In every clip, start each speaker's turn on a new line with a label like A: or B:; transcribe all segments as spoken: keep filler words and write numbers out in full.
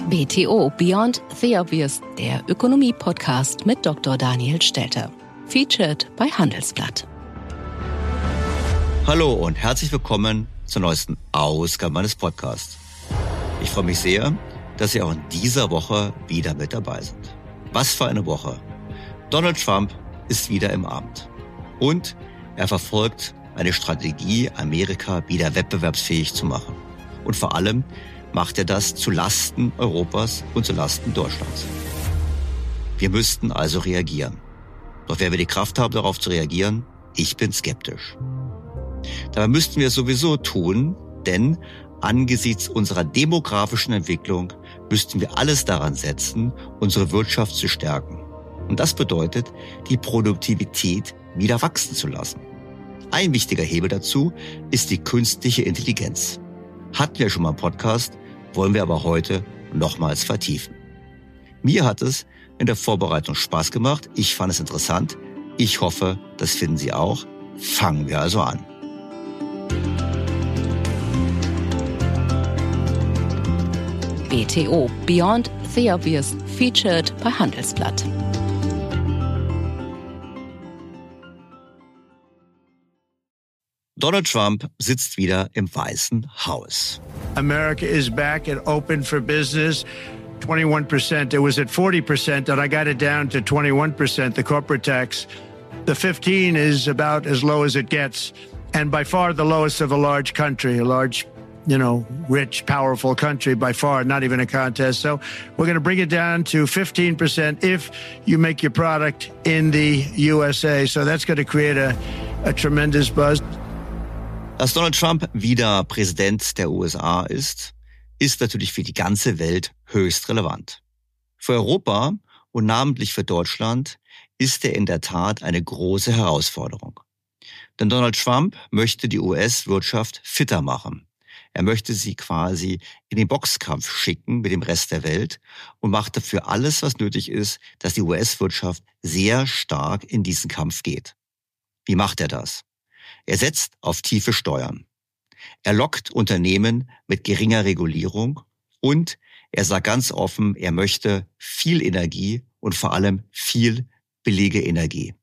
A: B T O Beyond the Obvious, der Ökonomie-Podcast mit Doktor Daniel Stelter. Featured bei Handelsblatt.
B: Hallo und herzlich willkommen zur neuesten Ausgabe meines Podcasts. Ich freue mich sehr, dass Sie auch in dieser Woche wieder mit dabei sind. Was für eine Woche. Donald Trump ist wieder im Amt. Und er verfolgt eine Strategie, Amerika wieder wettbewerbsfähig zu machen. Und vor allem macht er das zu Lasten Europas und zu Lasten Deutschlands. Wir müssten also reagieren. Doch wer wir die Kraft haben, darauf zu reagieren, ich bin skeptisch. Dabei müssten wir es sowieso tun, denn angesichts unserer demografischen Entwicklung müssten wir alles daran setzen, unsere Wirtschaft zu stärken. Und das bedeutet, die Produktivität wieder wachsen zu lassen. Ein wichtiger Hebel dazu ist die künstliche Intelligenz. Hatten wir schon mal einen Podcast, wollen wir aber heute nochmals vertiefen. Mir hat es in der Vorbereitung Spaß gemacht. Ich fand es interessant. Ich hoffe, das finden Sie auch. Fangen wir also an.
A: B T O Beyond the Obvious, featured bei Handelsblatt.
B: Donald Trump sitzt wieder im Weißen Haus.
C: America is back and open for business. twenty-one percent. It was at forty percent and I got it down to twenty-one percent, the corporate tax. The fifteen is about as low as it gets and by far the lowest of a large country, a large, you know, rich, powerful country by far, not even a contest. So we're going to bring it down to fifteen percent if you make your product in the U S A. So that's going to create a, a tremendous buzz.
B: Dass Donald Trump wieder Präsident der U S A ist, ist natürlich für die ganze Welt höchst relevant. Für Europa und namentlich für Deutschland ist er in der Tat eine große Herausforderung. Denn Donald Trump möchte die U S-Wirtschaft fitter machen. Er möchte sie quasi in den Boxkampf schicken mit dem Rest der Welt und macht dafür alles, was nötig ist, dass die U S-Wirtschaft sehr stark in diesen Kampf geht. Wie macht er das? Er setzt auf tiefe Steuern. Er lockt Unternehmen mit geringer Regulierung und er sagt ganz offen, er möchte viel Energie und vor allem viel billige Energie.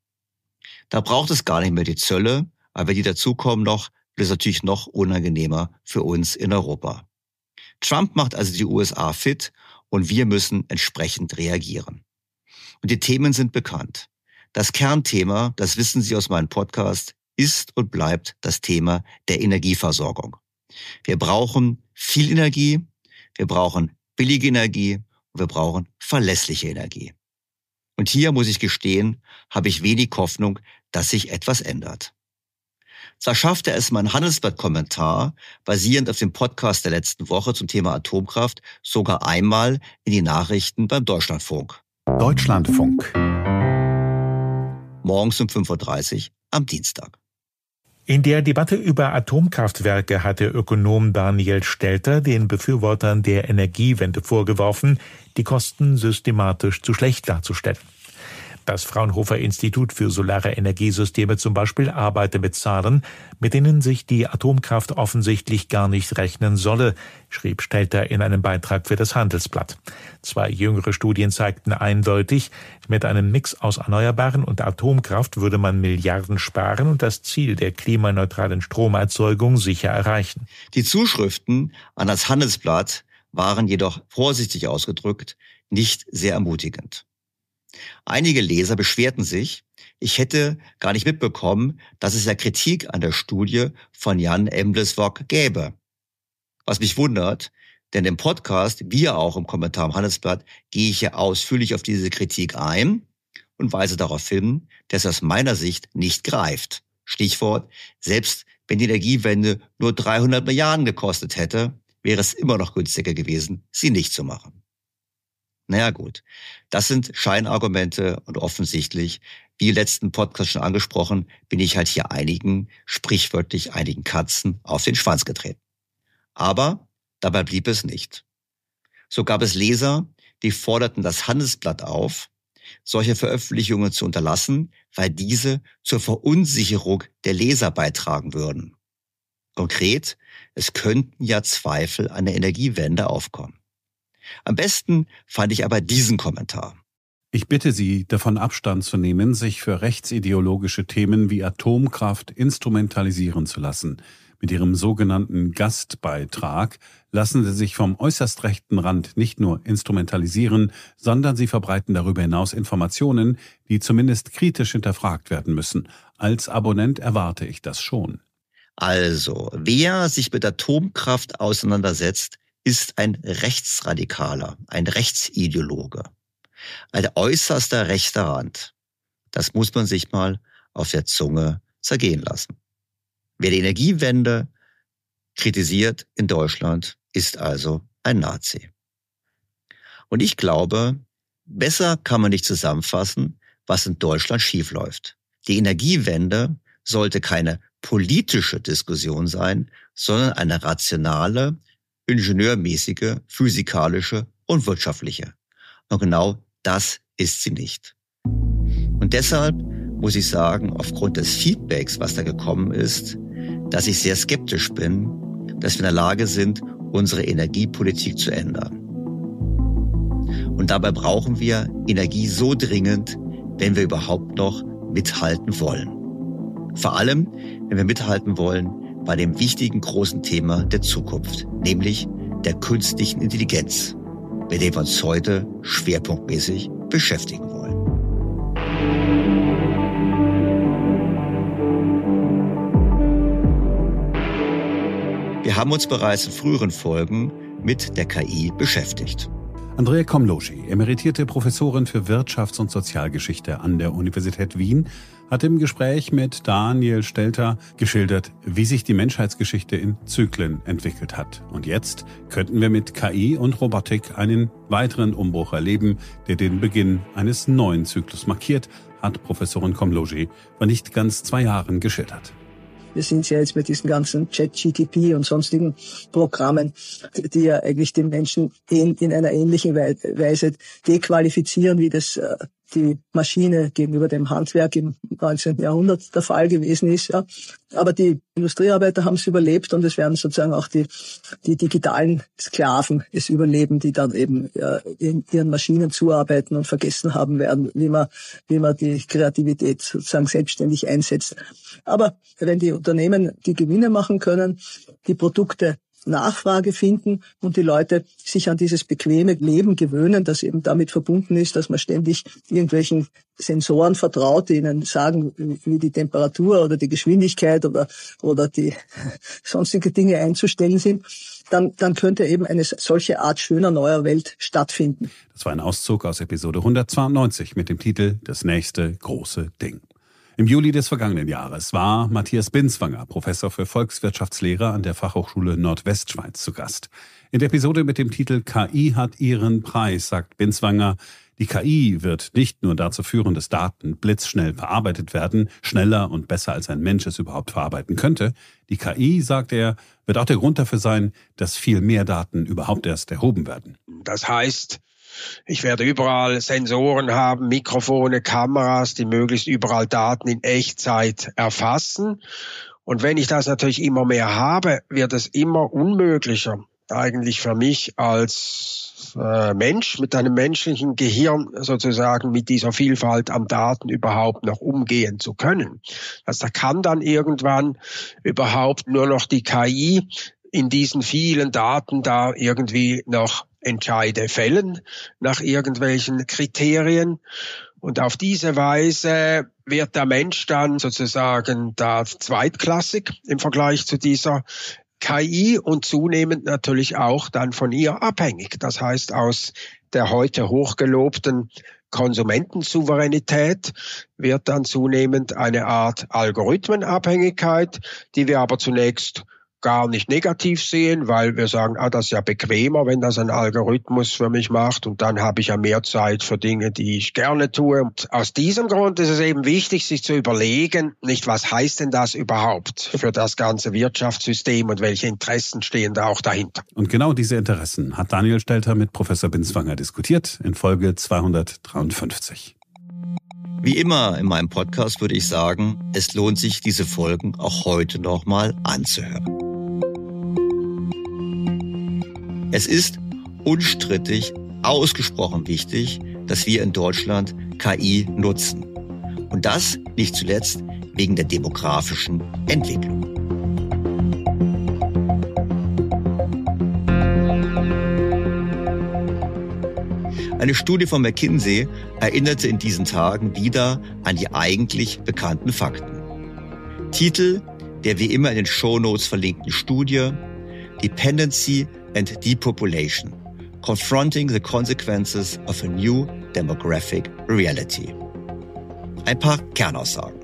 B: Da braucht es gar nicht mehr die Zölle, aber wenn die dazukommen noch, wird es natürlich noch unangenehmer für uns in Europa. Trump macht also die U S A fit und wir müssen entsprechend reagieren. Und die Themen sind bekannt. Das Kernthema, das wissen Sie aus meinem Podcast, ist und bleibt das Thema der Energieversorgung. Wir brauchen viel Energie, wir brauchen billige Energie und wir brauchen verlässliche Energie. Und hier, muss ich gestehen, habe ich wenig Hoffnung, dass sich etwas ändert. Zwar schaffte es mein Handelsblatt-Kommentar, basierend auf dem Podcast der letzten Woche zum Thema Atomkraft, sogar einmal in die Nachrichten beim Deutschlandfunk.
D: Deutschlandfunk.
B: Morgens um fünf Uhr dreißig am Dienstag.
D: In der Debatte über Atomkraftwerke hat der Ökonom Daniel Stelter den Befürwortern der Energiewende vorgeworfen, die Kosten systematisch zu schlecht darzustellen. Das Fraunhofer Institut für Solare Energiesysteme zum Beispiel arbeite mit Zahlen, mit denen sich die Atomkraft offensichtlich gar nicht rechnen solle, schrieb Stelter in einem Beitrag für das Handelsblatt. Zwei jüngere Studien zeigten eindeutig, mit einem Mix aus Erneuerbaren und Atomkraft würde man Milliarden sparen und das Ziel der klimaneutralen Stromerzeugung sicher erreichen.
B: Die Zuschriften an das Handelsblatt waren jedoch vorsichtig ausgedrückt nicht sehr ermutigend. Einige Leser beschwerten sich, ich hätte gar nicht mitbekommen, dass es ja Kritik an der Studie von Jan Embleswok gäbe. Was mich wundert, denn im Podcast, wie auch im Kommentar im Handelsblatt, gehe ich ja ausführlich auf diese Kritik ein und weise darauf hin, dass es aus meiner Sicht nicht greift. Stichwort, selbst wenn die Energiewende nur dreihundert Milliarden gekostet hätte, wäre es immer noch günstiger gewesen, sie nicht zu machen. Naja gut, das sind Scheinargumente und offensichtlich, wie im letzten Podcast schon angesprochen, bin ich halt hier einigen, sprichwörtlich einigen Katzen auf den Schwanz getreten. Aber dabei blieb es nicht. So gab es Leser, die forderten das Handelsblatt auf, solche Veröffentlichungen zu unterlassen, weil diese zur Verunsicherung der Leser beitragen würden. Konkret, es könnten ja Zweifel an der Energiewende aufkommen. Am besten fand ich aber diesen Kommentar.
E: Ich bitte Sie, davon Abstand zu nehmen, sich für rechtsideologische Themen wie Atomkraft instrumentalisieren zu lassen. Mit Ihrem sogenannten Gastbeitrag lassen Sie sich vom äußerst rechten Rand nicht nur instrumentalisieren, sondern Sie verbreiten darüber hinaus Informationen, die zumindest kritisch hinterfragt werden müssen. Als Abonnent erwarte ich das schon.
B: Also, wer sich mit Atomkraft auseinandersetzt, ist ein Rechtsradikaler, ein Rechtsideologe. Ein äußerster rechter Rand. Das muss man sich mal auf der Zunge zergehen lassen. Wer die Energiewende kritisiert in Deutschland, ist also ein Nazi. Und ich glaube, besser kann man nicht zusammenfassen, was in Deutschland schiefläuft. Die Energiewende sollte keine politische Diskussion sein, sondern eine rationale, ingenieurmäßige, physikalische und wirtschaftliche. Und genau das ist sie nicht. Und deshalb muss ich sagen, aufgrund des Feedbacks, was da gekommen ist, dass ich sehr skeptisch bin, dass wir in der Lage sind, unsere Energiepolitik zu ändern. Und dabei brauchen wir Energie so dringend, wenn wir überhaupt noch mithalten wollen. Vor allem, wenn wir mithalten wollen bei dem wichtigen großen Thema der Zukunft, nämlich der künstlichen Intelligenz, mit dem wir uns heute schwerpunktmäßig beschäftigen wollen. Wir haben uns bereits in früheren Folgen mit der K I beschäftigt.
E: Andrea Komloschi, emeritierte Professorin für Wirtschafts- und Sozialgeschichte an der Universität Wien, hat im Gespräch mit Daniel Stelter geschildert, wie sich die Menschheitsgeschichte in Zyklen entwickelt hat. Und jetzt könnten wir mit K I und Robotik einen weiteren Umbruch erleben, der den Beginn eines neuen Zyklus markiert, hat Professorin Komloschi vor nicht ganz zwei Jahren geschildert.
F: Wir sind ja jetzt mit diesen ganzen Chat-G T P und sonstigen Programmen, die ja eigentlich den Menschen in, in einer ähnlichen Weise dequalifizieren, wie das äh, die Maschine gegenüber dem Handwerk im neunzehnten Jahrhundert der Fall gewesen ist. Ja. Aber die Industriearbeiter haben es überlebt und es werden sozusagen auch die, die digitalen Sklaven es überleben, die dann eben ja, in ihren Maschinen zuarbeiten und vergessen haben werden, wie man, wie man die Kreativität sozusagen selbstständig einsetzt. Aber wenn die Unternehmen die Gewinne machen können, die Produkte Nachfrage finden und die Leute sich an dieses bequeme Leben gewöhnen, das eben damit verbunden ist, dass man ständig irgendwelchen Sensoren vertraut, die ihnen sagen, wie die Temperatur oder die Geschwindigkeit oder oder die sonstige Dinge einzustellen sind, dann dann könnte eben eine solche Art schöner neuer Welt stattfinden.
E: Das war ein Auszug aus Episode hundertzweiundneunzig mit dem Titel Das nächste große Ding. Im Juli des vergangenen Jahres war Matthias Binswanger, Professor für Volkswirtschaftslehre an der Fachhochschule Nordwestschweiz, zu Gast. In der Episode mit dem Titel K I hat ihren Preis, sagt Binswanger, die K I wird nicht nur dazu führen, dass Daten blitzschnell verarbeitet werden, schneller und besser als ein Mensch es überhaupt verarbeiten könnte. Die K I, sagt er, wird auch der Grund dafür sein, dass viel mehr Daten überhaupt erst erhoben werden.
G: Das heißt, ich werde überall Sensoren haben, Mikrofone, Kameras, die möglichst überall Daten in Echtzeit erfassen. Und wenn ich das natürlich immer mehr habe, wird es immer unmöglicher, eigentlich für mich als äh, Mensch mit einem menschlichen Gehirn sozusagen mit dieser Vielfalt an Daten überhaupt noch umgehen zu können. Also da kann dann irgendwann überhaupt nur noch die K I in diesen vielen Daten da irgendwie noch Entscheide fällen nach irgendwelchen Kriterien. Und auf diese Weise wird der Mensch dann sozusagen da zweitklassig im Vergleich zu dieser K I und zunehmend natürlich auch dann von ihr abhängig. Das heißt, aus der heute hochgelobten Konsumentensouveränität wird dann zunehmend eine Art Algorithmenabhängigkeit, die wir aber zunächst gar nicht negativ sehen, weil wir sagen, ah, das ist ja bequemer, wenn das ein Algorithmus für mich macht und dann habe ich ja mehr Zeit für Dinge, die ich gerne tue. Und aus diesem Grund ist es eben wichtig, sich zu überlegen, nicht was heißt denn das überhaupt für das ganze Wirtschaftssystem und welche Interessen stehen da auch dahinter.
E: Und genau diese Interessen hat Daniel Stelter mit Professor Binswanger diskutiert in Folge zweihundertdreiundfünfzig.
B: Wie immer in meinem Podcast würde ich sagen, es lohnt sich, diese Folgen auch heute nochmal anzuhören. Es ist unstrittig, ausgesprochen wichtig, dass wir in Deutschland K I nutzen. Und das nicht zuletzt wegen der demografischen Entwicklung. Eine Studie von McKinsey erinnerte in diesen Tagen wieder an die eigentlich bekannten Fakten. Titel der wie immer in den Shownotes verlinkten Studie: Dependency and Depopulation. Confronting the Consequences of a New Demographic Reality. Ein paar Kernaussagen.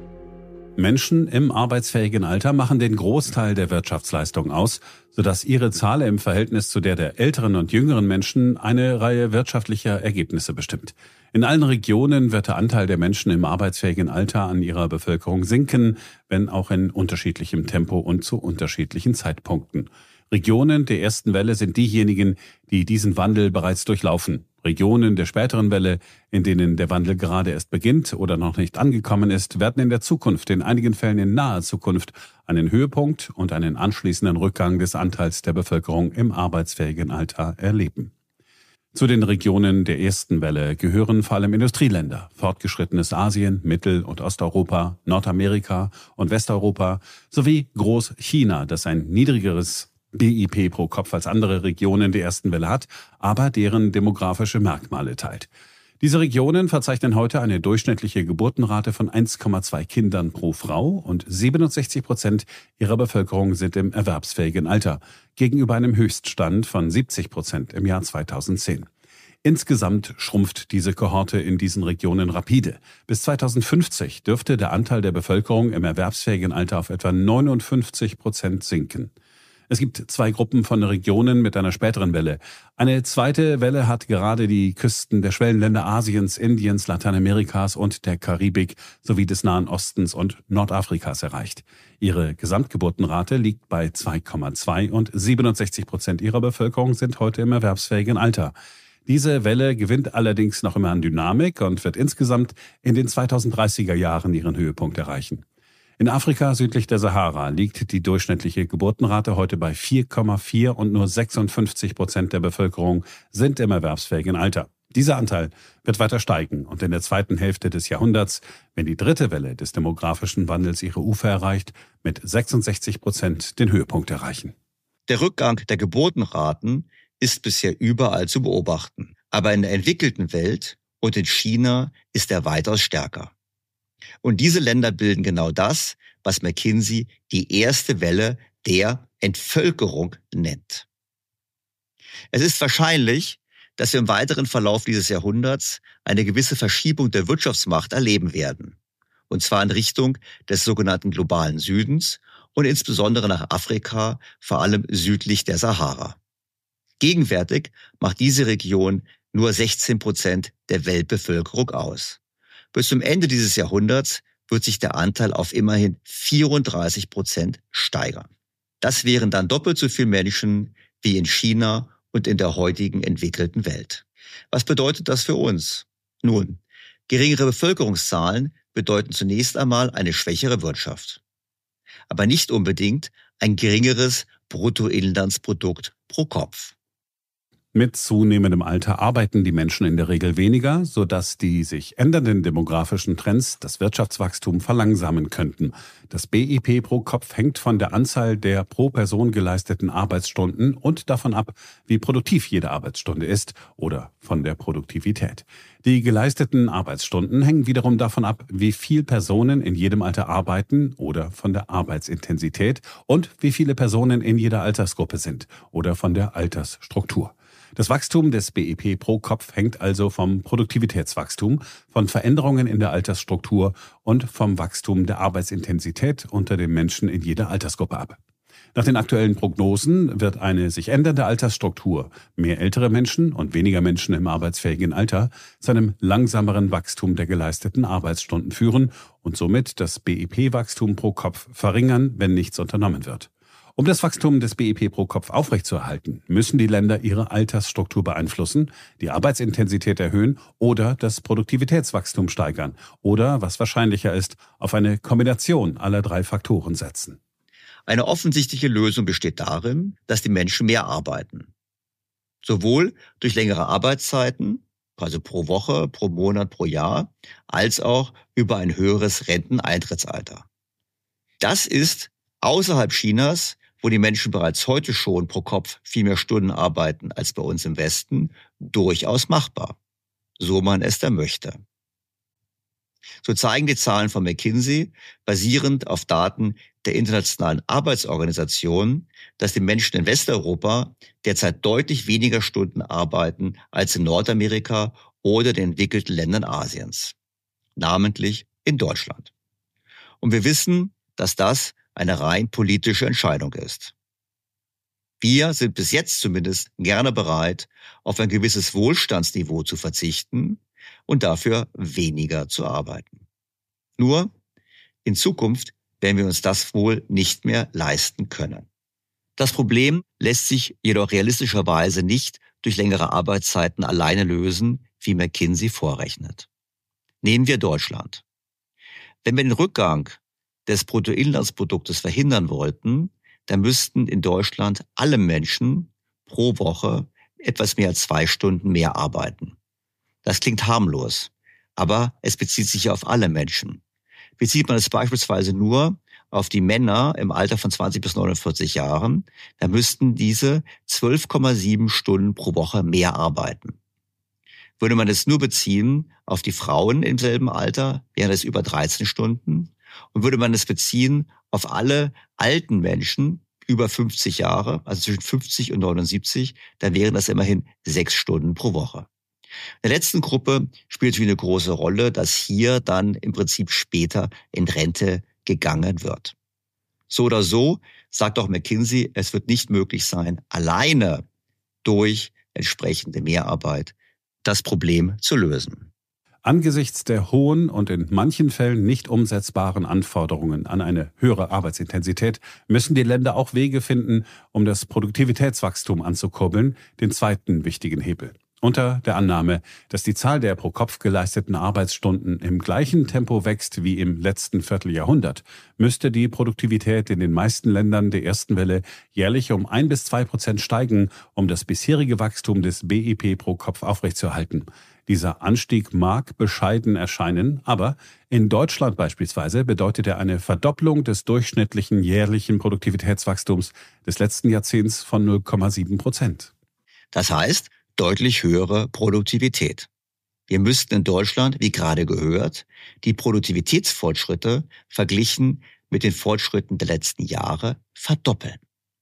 E: Menschen im arbeitsfähigen Alter machen den Großteil der Wirtschaftsleistung aus, sodass ihre Zahl im Verhältnis zu der der älteren und jüngeren Menschen eine Reihe wirtschaftlicher Ergebnisse bestimmt. In allen Regionen wird der Anteil der Menschen im arbeitsfähigen Alter an ihrer Bevölkerung sinken, wenn auch in unterschiedlichem Tempo und zu unterschiedlichen Zeitpunkten. Regionen der ersten Welle sind diejenigen, die diesen Wandel bereits durchlaufen. Regionen der späteren Welle, in denen der Wandel gerade erst beginnt oder noch nicht angekommen ist, werden in der Zukunft, in einigen Fällen in naher Zukunft, einen Höhepunkt und einen anschließenden Rückgang des Anteils der Bevölkerung im arbeitsfähigen Alter erleben. Zu den Regionen der ersten Welle gehören vor allem Industrieländer, fortgeschrittenes Asien, Mittel- und Osteuropa, Nordamerika und Westeuropa sowie Großchina, das ein niedrigeres B I P pro Kopf als andere Regionen der ersten Welle hat, aber deren demografische Merkmale teilt. Diese Regionen verzeichnen heute eine durchschnittliche Geburtenrate von eins Komma zwei Kindern pro Frau und siebenundsechzig Prozent ihrer Bevölkerung sind im erwerbsfähigen Alter, gegenüber einem Höchststand von siebzig Prozent im Jahr zweitausendzehn. Insgesamt schrumpft diese Kohorte in diesen Regionen rapide. Bis zweitausendfünfzig dürfte der Anteil der Bevölkerung im erwerbsfähigen Alter auf etwa neunundfünfzig Prozent sinken. Es gibt zwei Gruppen von Regionen mit einer späteren Welle. Eine zweite Welle hat gerade die Küsten der Schwellenländer Asiens, Indiens, Lateinamerikas und der Karibik sowie des Nahen Ostens und Nordafrikas erreicht. Ihre Gesamtgeburtenrate liegt bei zwei Komma zwei und siebenundsechzig Prozent ihrer Bevölkerung sind heute im erwerbsfähigen Alter. Diese Welle gewinnt allerdings noch immer an Dynamik und wird insgesamt in den zweitausenddreißiger Jahren ihren Höhepunkt erreichen. In Afrika südlich der Sahara liegt die durchschnittliche Geburtenrate heute bei vier Komma vier und nur sechsundfünfzig Prozent der Bevölkerung sind im erwerbsfähigen Alter. Dieser Anteil wird weiter steigen und in der zweiten Hälfte des Jahrhunderts, wenn die dritte Welle des demografischen Wandels ihre Ufer erreicht, mit sechsundsechzig Prozent den Höhepunkt erreichen.
B: Der Rückgang der Geburtenraten ist bisher überall zu beobachten, aber in der entwickelten Welt und in China ist er weitaus stärker. Und diese Länder bilden genau das, was McKinsey die erste Welle der Entvölkerung nennt. Es ist wahrscheinlich, dass wir im weiteren Verlauf dieses Jahrhunderts eine gewisse Verschiebung der Wirtschaftsmacht erleben werden. Und zwar in Richtung des sogenannten globalen Südens und insbesondere nach Afrika, vor allem südlich der Sahara. Gegenwärtig macht diese Region nur sechzehn Prozent der Weltbevölkerung aus. Bis zum Ende dieses Jahrhunderts wird sich der Anteil auf immerhin vierunddreißig Prozent steigern. Das wären dann doppelt so viele Menschen wie in China und in der heutigen entwickelten Welt. Was bedeutet das für uns? Nun, geringere Bevölkerungszahlen bedeuten zunächst einmal eine schwächere Wirtschaft. Aber nicht unbedingt ein geringeres Bruttoinlandsprodukt pro Kopf.
E: Mit zunehmendem Alter arbeiten die Menschen in der Regel weniger, sodass die sich ändernden demografischen Trends das Wirtschaftswachstum verlangsamen könnten. Das B I P pro Kopf hängt von der Anzahl der pro Person geleisteten Arbeitsstunden und davon ab, wie produktiv jede Arbeitsstunde ist oder von der Produktivität. Die geleisteten Arbeitsstunden hängen wiederum davon ab, wie viel Personen in jedem Alter arbeiten oder von der Arbeitsintensität und wie viele Personen in jeder Altersgruppe sind oder von der Altersstruktur. Das Wachstum des B I P pro Kopf hängt also vom Produktivitätswachstum, von Veränderungen in der Altersstruktur und vom Wachstum der Arbeitsintensität unter den Menschen in jeder Altersgruppe ab. Nach den aktuellen Prognosen wird eine sich ändernde Altersstruktur, mehr ältere Menschen und weniger Menschen im arbeitsfähigen Alter, zu einem langsameren Wachstum der geleisteten Arbeitsstunden führen und somit das B I P-Wachstum pro Kopf verringern, wenn nichts unternommen wird. Um das Wachstum des B I P pro Kopf aufrechtzuerhalten, müssen die Länder ihre Altersstruktur beeinflussen, die Arbeitsintensität erhöhen oder das Produktivitätswachstum steigern oder, was wahrscheinlicher ist, auf eine Kombination aller drei Faktoren setzen.
B: Eine offensichtliche Lösung besteht darin, dass die Menschen mehr arbeiten. Sowohl durch längere Arbeitszeiten, also pro Woche, pro Monat, pro Jahr, als auch über ein höheres Renteneintrittsalter. Das ist außerhalb Chinas, wo die Menschen bereits heute schon pro Kopf viel mehr Stunden arbeiten als bei uns im Westen, durchaus machbar, so man es da möchte. So zeigen die Zahlen von McKinsey, basierend auf Daten der Internationalen Arbeitsorganisation, dass die Menschen in Westeuropa derzeit deutlich weniger Stunden arbeiten als in Nordamerika oder den entwickelten Ländern Asiens, namentlich in Deutschland. Und wir wissen, dass das eine rein politische Entscheidung ist. Wir sind bis jetzt zumindest gerne bereit, auf ein gewisses Wohlstandsniveau zu verzichten und dafür weniger zu arbeiten. Nur in Zukunft werden wir uns das wohl nicht mehr leisten können. Das Problem lässt sich jedoch realistischerweise nicht durch längere Arbeitszeiten alleine lösen, wie McKinsey vorrechnet. Nehmen wir Deutschland. Wenn wir den Rückgang des Bruttoinlandsproduktes verhindern wollten, dann müssten in Deutschland alle Menschen pro Woche etwas mehr als zwei Stunden mehr arbeiten. Das klingt harmlos, aber es bezieht sich ja auf alle Menschen. Bezieht man es beispielsweise nur auf die Männer im Alter von zwanzig bis neunundvierzig Jahren, dann müssten diese zwölf Komma sieben Stunden pro Woche mehr arbeiten. Würde man es nur beziehen auf die Frauen im selben Alter, wären es über dreizehn Stunden. Und würde man es beziehen auf alle alten Menschen über fünfzig Jahre, also zwischen fünfzig und neunundsiebzig, dann wären das immerhin sechs Stunden pro Woche. In der letzten Gruppe spielt es eine große Rolle, dass hier dann im Prinzip später in Rente gegangen wird. So oder so sagt auch McKinsey, es wird nicht möglich sein, alleine durch entsprechende Mehrarbeit das Problem zu lösen.
E: Angesichts der hohen und in manchen Fällen nicht umsetzbaren Anforderungen an eine höhere Arbeitsintensität müssen die Länder auch Wege finden, um das Produktivitätswachstum anzukurbeln, den zweiten wichtigen Hebel. Unter der Annahme, dass die Zahl der pro Kopf geleisteten Arbeitsstunden im gleichen Tempo wächst wie im letzten Vierteljahrhundert, müsste die Produktivität in den meisten Ländern der ersten Welle jährlich um ein bis zwei Prozent steigen, um das bisherige Wachstum des B I P pro Kopf aufrechtzuerhalten. Dieser Anstieg mag bescheiden erscheinen, aber in Deutschland beispielsweise bedeutet er eine Verdopplung des durchschnittlichen jährlichen Produktivitätswachstums des letzten Jahrzehnts von null Komma sieben Prozent.
B: Das heißt, deutlich höhere Produktivität. Wir müssten in Deutschland, wie gerade gehört, die Produktivitätsfortschritte verglichen mit den Fortschritten der letzten Jahre verdoppeln.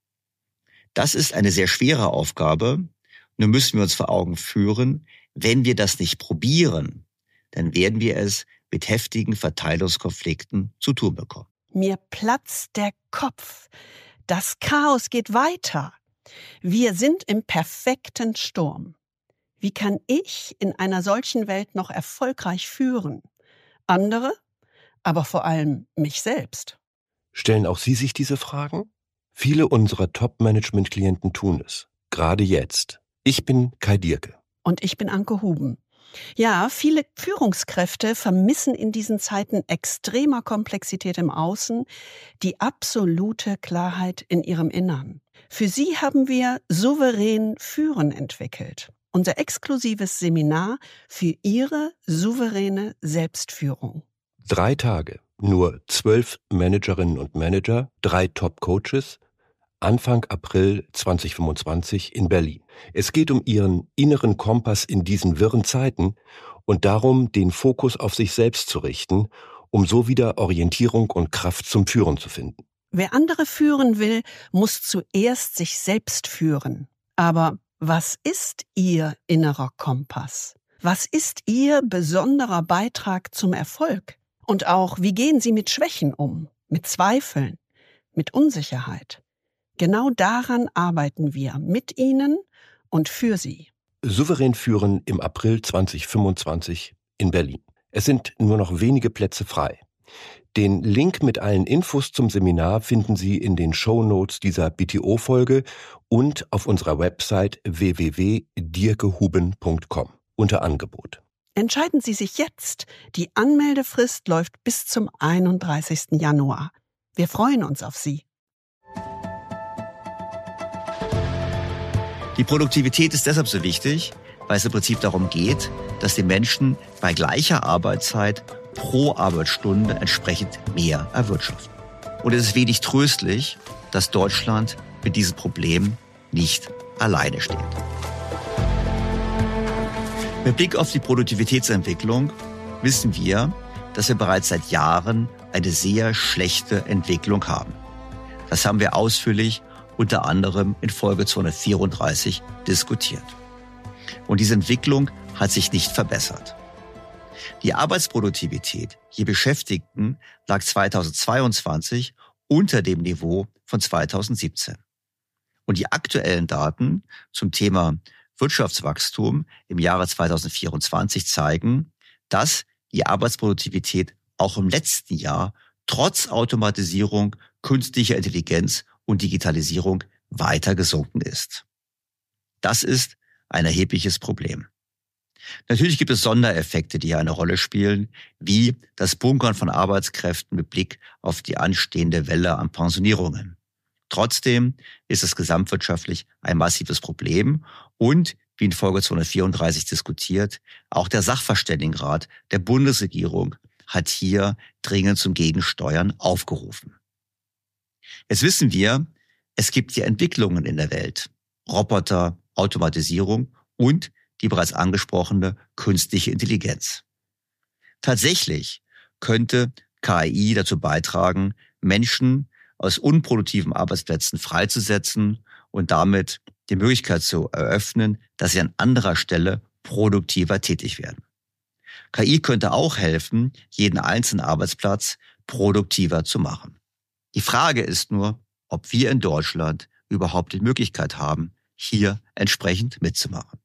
B: Das ist eine sehr schwere Aufgabe. Nur müssen wir uns vor Augen führen, wenn wir das nicht probieren, dann werden wir es mit heftigen Verteilungskonflikten zu tun bekommen.
H: Mir platzt der Kopf. Das Chaos geht weiter. Wir sind im perfekten Sturm. Wie kann ich in einer solchen Welt noch erfolgreich führen? Andere, aber vor allem mich selbst.
I: Stellen auch Sie sich diese Fragen? Viele unserer Top-Management-Klienten tun es. Gerade jetzt. Ich bin Kai Dierke.
H: Und ich bin Anke Huben. Ja, viele Führungskräfte vermissen in diesen Zeiten extremer Komplexität im Außen die absolute Klarheit in ihrem Innern. Für sie haben wir Souverän Führen entwickelt. Unser exklusives Seminar für ihre souveräne Selbstführung.
I: Drei Tage, nur zwölf Managerinnen und Manager, drei Top-Coaches, Anfang April zweitausendfünfundzwanzig in Berlin. Es geht um Ihren inneren Kompass in diesen wirren Zeiten und darum, den Fokus auf sich selbst zu richten, um so wieder Orientierung und Kraft zum Führen zu finden.
H: Wer andere führen will, muss zuerst sich selbst führen. Aber was ist Ihr innerer Kompass? Was ist Ihr besonderer Beitrag zum Erfolg? Und auch, wie gehen Sie mit Schwächen um, mit Zweifeln, mit Unsicherheit? Genau daran arbeiten wir mit Ihnen und für Sie.
I: Souverän führen im April zweitausendfünfundzwanzig in Berlin. Es sind nur noch wenige Plätze frei. Den Link mit allen Infos zum Seminar finden Sie in den Shownotes dieser B T O-Folge und auf unserer Website w w w punkt dierkehuben punkt com unter Angebot.
H: Entscheiden Sie sich jetzt. Die Anmeldefrist läuft bis zum einunddreißigsten Januar. Wir freuen uns auf Sie.
B: Die Produktivität ist deshalb so wichtig, weil es im Prinzip darum geht, dass die Menschen bei gleicher Arbeitszeit pro Arbeitsstunde entsprechend mehr erwirtschaften. Und es ist wenig tröstlich, dass Deutschland mit diesem Problem nicht alleine steht. Mit Blick auf die Produktivitätsentwicklung wissen wir, dass wir bereits seit Jahren eine sehr schlechte Entwicklung haben. Das haben wir ausführlich unter anderem in Folge zweihundertvierunddreißig diskutiert. Und diese Entwicklung hat sich nicht verbessert. Die Arbeitsproduktivität je Beschäftigten lag zweitausendzweiundzwanzig unter dem Niveau von zweitausendsiebzehn. Und die aktuellen Daten zum Thema Wirtschaftswachstum im Jahre zweitausendvierundzwanzig zeigen, dass die Arbeitsproduktivität auch im letzten Jahr trotz Automatisierung, künstlicher Intelligenz und Digitalisierung weiter gesunken ist. Das ist ein erhebliches Problem. Natürlich gibt es Sondereffekte, die hier eine Rolle spielen, wie das Bunkern von Arbeitskräften mit Blick auf die anstehende Welle an Pensionierungen. Trotzdem ist es gesamtwirtschaftlich ein massives Problem und, wie in Folge zweihundertvierunddreißig diskutiert, auch der Sachverständigenrat der Bundesregierung hat hier dringend zum Gegensteuern aufgerufen. Jetzt wissen wir, es gibt hier Entwicklungen in der Welt. Roboter, Automatisierung und die bereits angesprochene künstliche Intelligenz. Tatsächlich könnte K I dazu beitragen, Menschen aus unproduktiven Arbeitsplätzen freizusetzen und damit die Möglichkeit zu eröffnen, dass sie an anderer Stelle produktiver tätig werden. K I könnte auch helfen, jeden einzelnen Arbeitsplatz produktiver zu machen. Die Frage ist nur, ob wir in Deutschland überhaupt die Möglichkeit haben, hier entsprechend mitzumachen.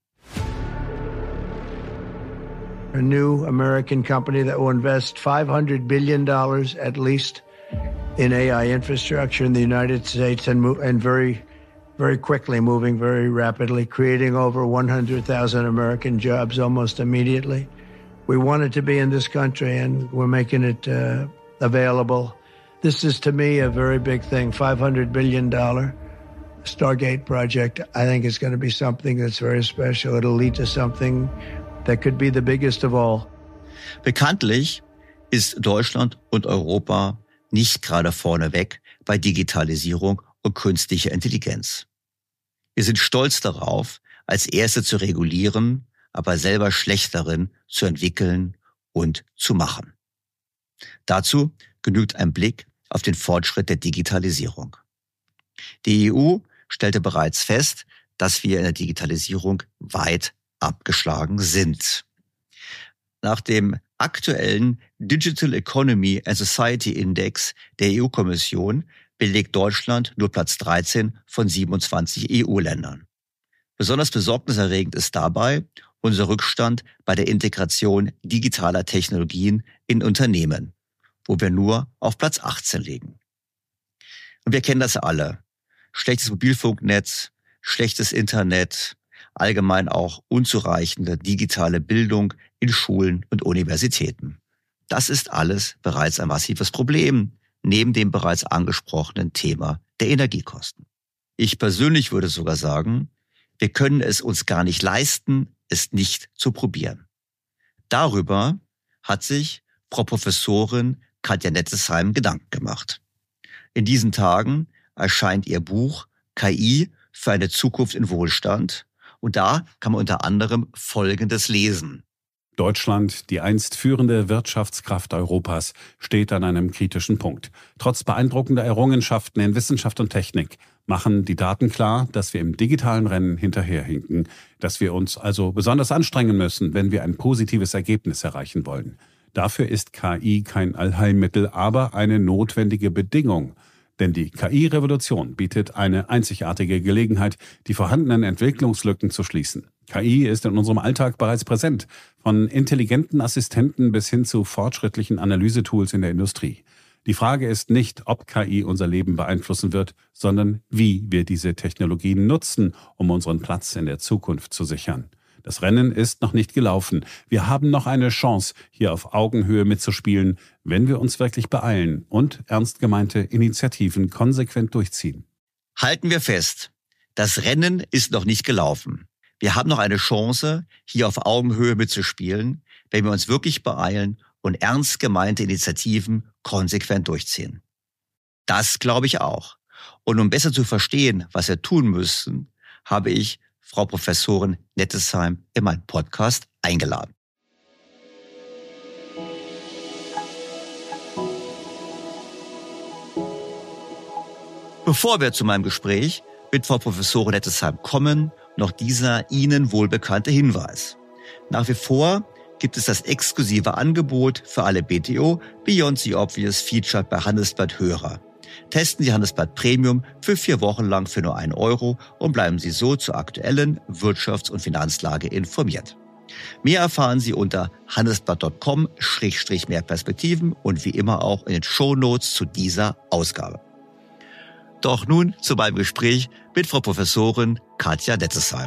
C: A new American company that will invest five hundred billion dollars at least in A I infrastructure in the United States and, move, and very, very quickly, moving very rapidly, creating over one hundred thousand American jobs almost immediately. We wanted to be in this country and we're making it uh, available. This is to me a very big thing, five hundred billion dollars Stargate project. I think it's going to be something that's very special. It'll lead to something that could be the biggest of all.
B: Bekanntlich ist Deutschland und Europa nicht gerade vorneweg bei Digitalisierung und künstlicher Intelligenz. Wir sind stolz darauf, als Erste zu regulieren, aber selber schlecht darin zu entwickeln und zu machen. Dazu genügt ein Blick auf den Fortschritt der Digitalisierung. Die E U stellte bereits fest, dass wir in der Digitalisierung weit abgeschlagen sind. Nach dem aktuellen Digital Economy and Society Index der E U-Kommission belegt Deutschland nur Platz dreizehn von siebenundzwanzig E U-Ländern. Besonders besorgniserregend ist dabei unser Rückstand bei der Integration digitaler Technologien in Unternehmen, wo wir nur auf Platz achtzehn liegen. Und wir kennen das alle. Schlechtes Mobilfunknetz, schlechtes Internet, allgemein auch unzureichende digitale Bildung in Schulen und Universitäten. Das ist alles bereits ein massives Problem, neben dem bereits angesprochenen Thema der Energiekosten. Ich persönlich würde sogar sagen, wir können es uns gar nicht leisten, es nicht zu probieren. Darüber hat sich Frau Professorin Katja Nettesheim Gedanken gemacht. In diesen Tagen erscheint ihr Buch K I für eine Zukunft in Wohlstand. Und da kann man unter anderem Folgendes lesen.
E: Deutschland, die einst führende Wirtschaftskraft Europas, steht an einem kritischen Punkt. Trotz beeindruckender Errungenschaften in Wissenschaft und Technik machen die Daten klar, dass wir im digitalen Rennen hinterherhinken, dass wir uns also besonders anstrengen müssen, wenn wir ein positives Ergebnis erreichen wollen. Dafür ist K I kein Allheilmittel, aber eine notwendige Bedingung. Denn die K I-Revolution bietet eine einzigartige Gelegenheit, die vorhandenen Entwicklungslücken zu schließen. K I ist in unserem Alltag bereits präsent, von intelligenten Assistenten bis hin zu fortschrittlichen Analysetools in der Industrie. Die Frage ist nicht, ob K I unser Leben beeinflussen wird, sondern wie wir diese Technologien nutzen, um unseren Platz in der Zukunft zu sichern. Das Rennen ist noch nicht gelaufen. Wir haben noch eine Chance, hier auf Augenhöhe mitzuspielen, wenn wir uns wirklich beeilen und ernst gemeinte Initiativen konsequent durchziehen.
B: Halten wir fest, Das Rennen ist noch nicht gelaufen. Wir haben noch eine Chance, hier auf Augenhöhe mitzuspielen, wenn wir uns wirklich beeilen und ernst gemeinte Initiativen konsequent durchziehen. Das glaube ich auch. Und um besser zu verstehen, was wir tun müssen, habe ich Frau Professorin Nettesheim in meinen Podcast eingeladen. Bevor wir zu meinem Gespräch mit Frau Professorin Nettesheim kommen, noch dieser Ihnen wohlbekannte Hinweis. Nach wie vor gibt es das exklusive Angebot für alle B T O Beyond the Obvious Featured bei Handelsblatt Hörer. Testen Sie Handelsblatt Premium für vier Wochen lang für nur einen Euro und bleiben Sie so zur aktuellen Wirtschafts- und Finanzlage informiert. Mehr erfahren Sie unter handelsblatt punkt com Schrägstrich mehr Perspektiven und wie immer auch in den Shownotes zu dieser Ausgabe. Doch nun zu meinem Gespräch mit Frau Professorin Katja Nettesheim.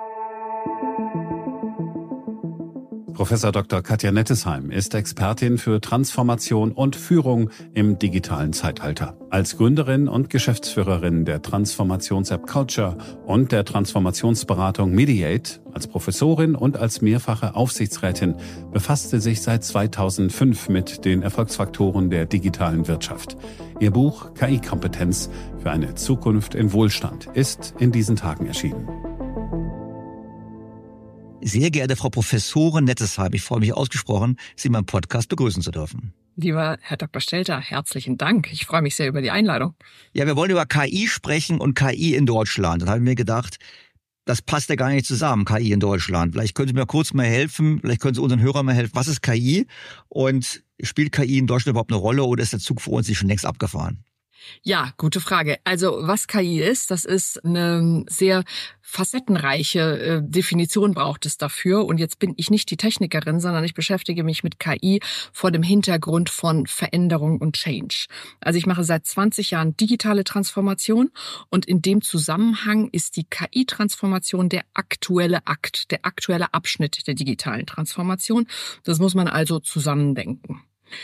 E: Professor Doktor Katja Nettesheim ist Expertin für Transformation und Führung im digitalen Zeitalter. Als Gründerin und Geschäftsführerin der Transformations-App Culture und der Transformationsberatung Mediate, als Professorin und als mehrfache Aufsichtsrätin befasst sie sich seit zweitausendfünf mit den Erfolgsfaktoren der digitalen Wirtschaft. Ihr Buch K I-Kompetenz für eine Zukunft im Wohlstand ist in diesen Tagen erschienen.
B: Sehr geehrte Frau Professorin Nettesheim, ich freue mich ausgesprochen, Sie in meinem Podcast begrüßen zu dürfen.
J: Lieber Herr Doktor Stelter, herzlichen Dank. Ich freue mich sehr über die Einladung.
B: Ja, wir wollen über K I sprechen und K I in Deutschland. Dann habe ich mir gedacht, das passt ja gar nicht zusammen, K I in Deutschland. Vielleicht können Sie mir kurz mal helfen, vielleicht können Sie unseren Hörern mal helfen. Was ist K I und spielt K I in Deutschland überhaupt eine Rolle oder ist der Zug für uns nicht schon längst abgefahren?
J: Ja, gute Frage. Also was K I ist, das ist eine sehr facettenreiche äh, Definition braucht es dafür. Und jetzt bin ich nicht die Technikerin, sondern ich beschäftige mich mit K I vor dem Hintergrund von Veränderung und Change. Also ich mache seit zwanzig Jahren digitale Transformation und in dem Zusammenhang ist die K I-Transformation der aktuelle Akt, der aktuelle Abschnitt der digitalen Transformation. Das muss man also zusammendenken.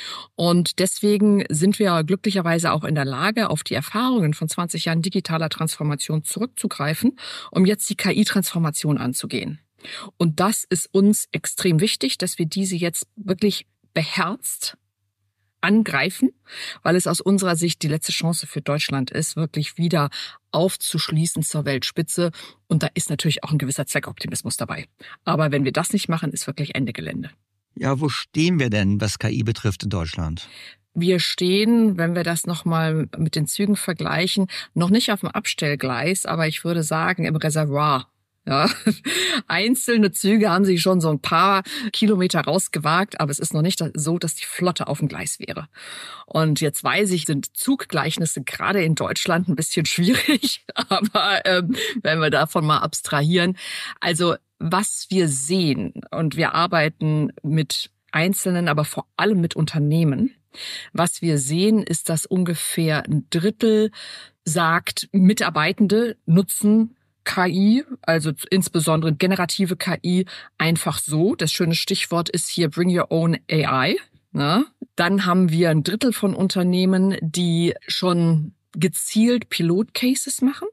J: Und deswegen sind wir glücklicherweise auch in der Lage, auf die Erfahrungen von zwanzig Jahren digitaler Transformation zurückzugreifen, um jetzt die K I-Transformation anzugehen. Und das ist uns extrem wichtig, dass wir diese jetzt wirklich beherzt angreifen, weil es aus unserer Sicht die letzte Chance für Deutschland ist, wirklich wieder aufzuschließen zur Weltspitze. Und da ist natürlich auch ein gewisser Zweckoptimismus dabei. Aber wenn wir das nicht machen, ist wirklich Ende Gelände.
B: Ja, wo stehen wir denn, was K I betrifft in Deutschland?
J: Wir stehen, wenn wir das nochmal mit den Zügen vergleichen, noch nicht auf dem Abstellgleis, aber ich würde sagen im Reservoir. Ja, einzelne Züge haben sich schon so ein paar Kilometer rausgewagt, aber es ist noch nicht so, dass die Flotte auf dem Gleis wäre. Und jetzt weiß ich, sind Zuggleichnisse gerade in Deutschland ein bisschen schwierig, aber ähm, wenn wir davon mal abstrahieren, also was wir sehen, und wir arbeiten mit Einzelnen, aber vor allem mit Unternehmen, was wir sehen, ist, dass ungefähr ein Drittel sagt, Mitarbeitende nutzen K I, also insbesondere generative K I, einfach so. Das schöne Stichwort ist hier Bring Your Own A I. Na? Dann haben wir ein Drittel von Unternehmen, die schon gezielt Pilotcases machen.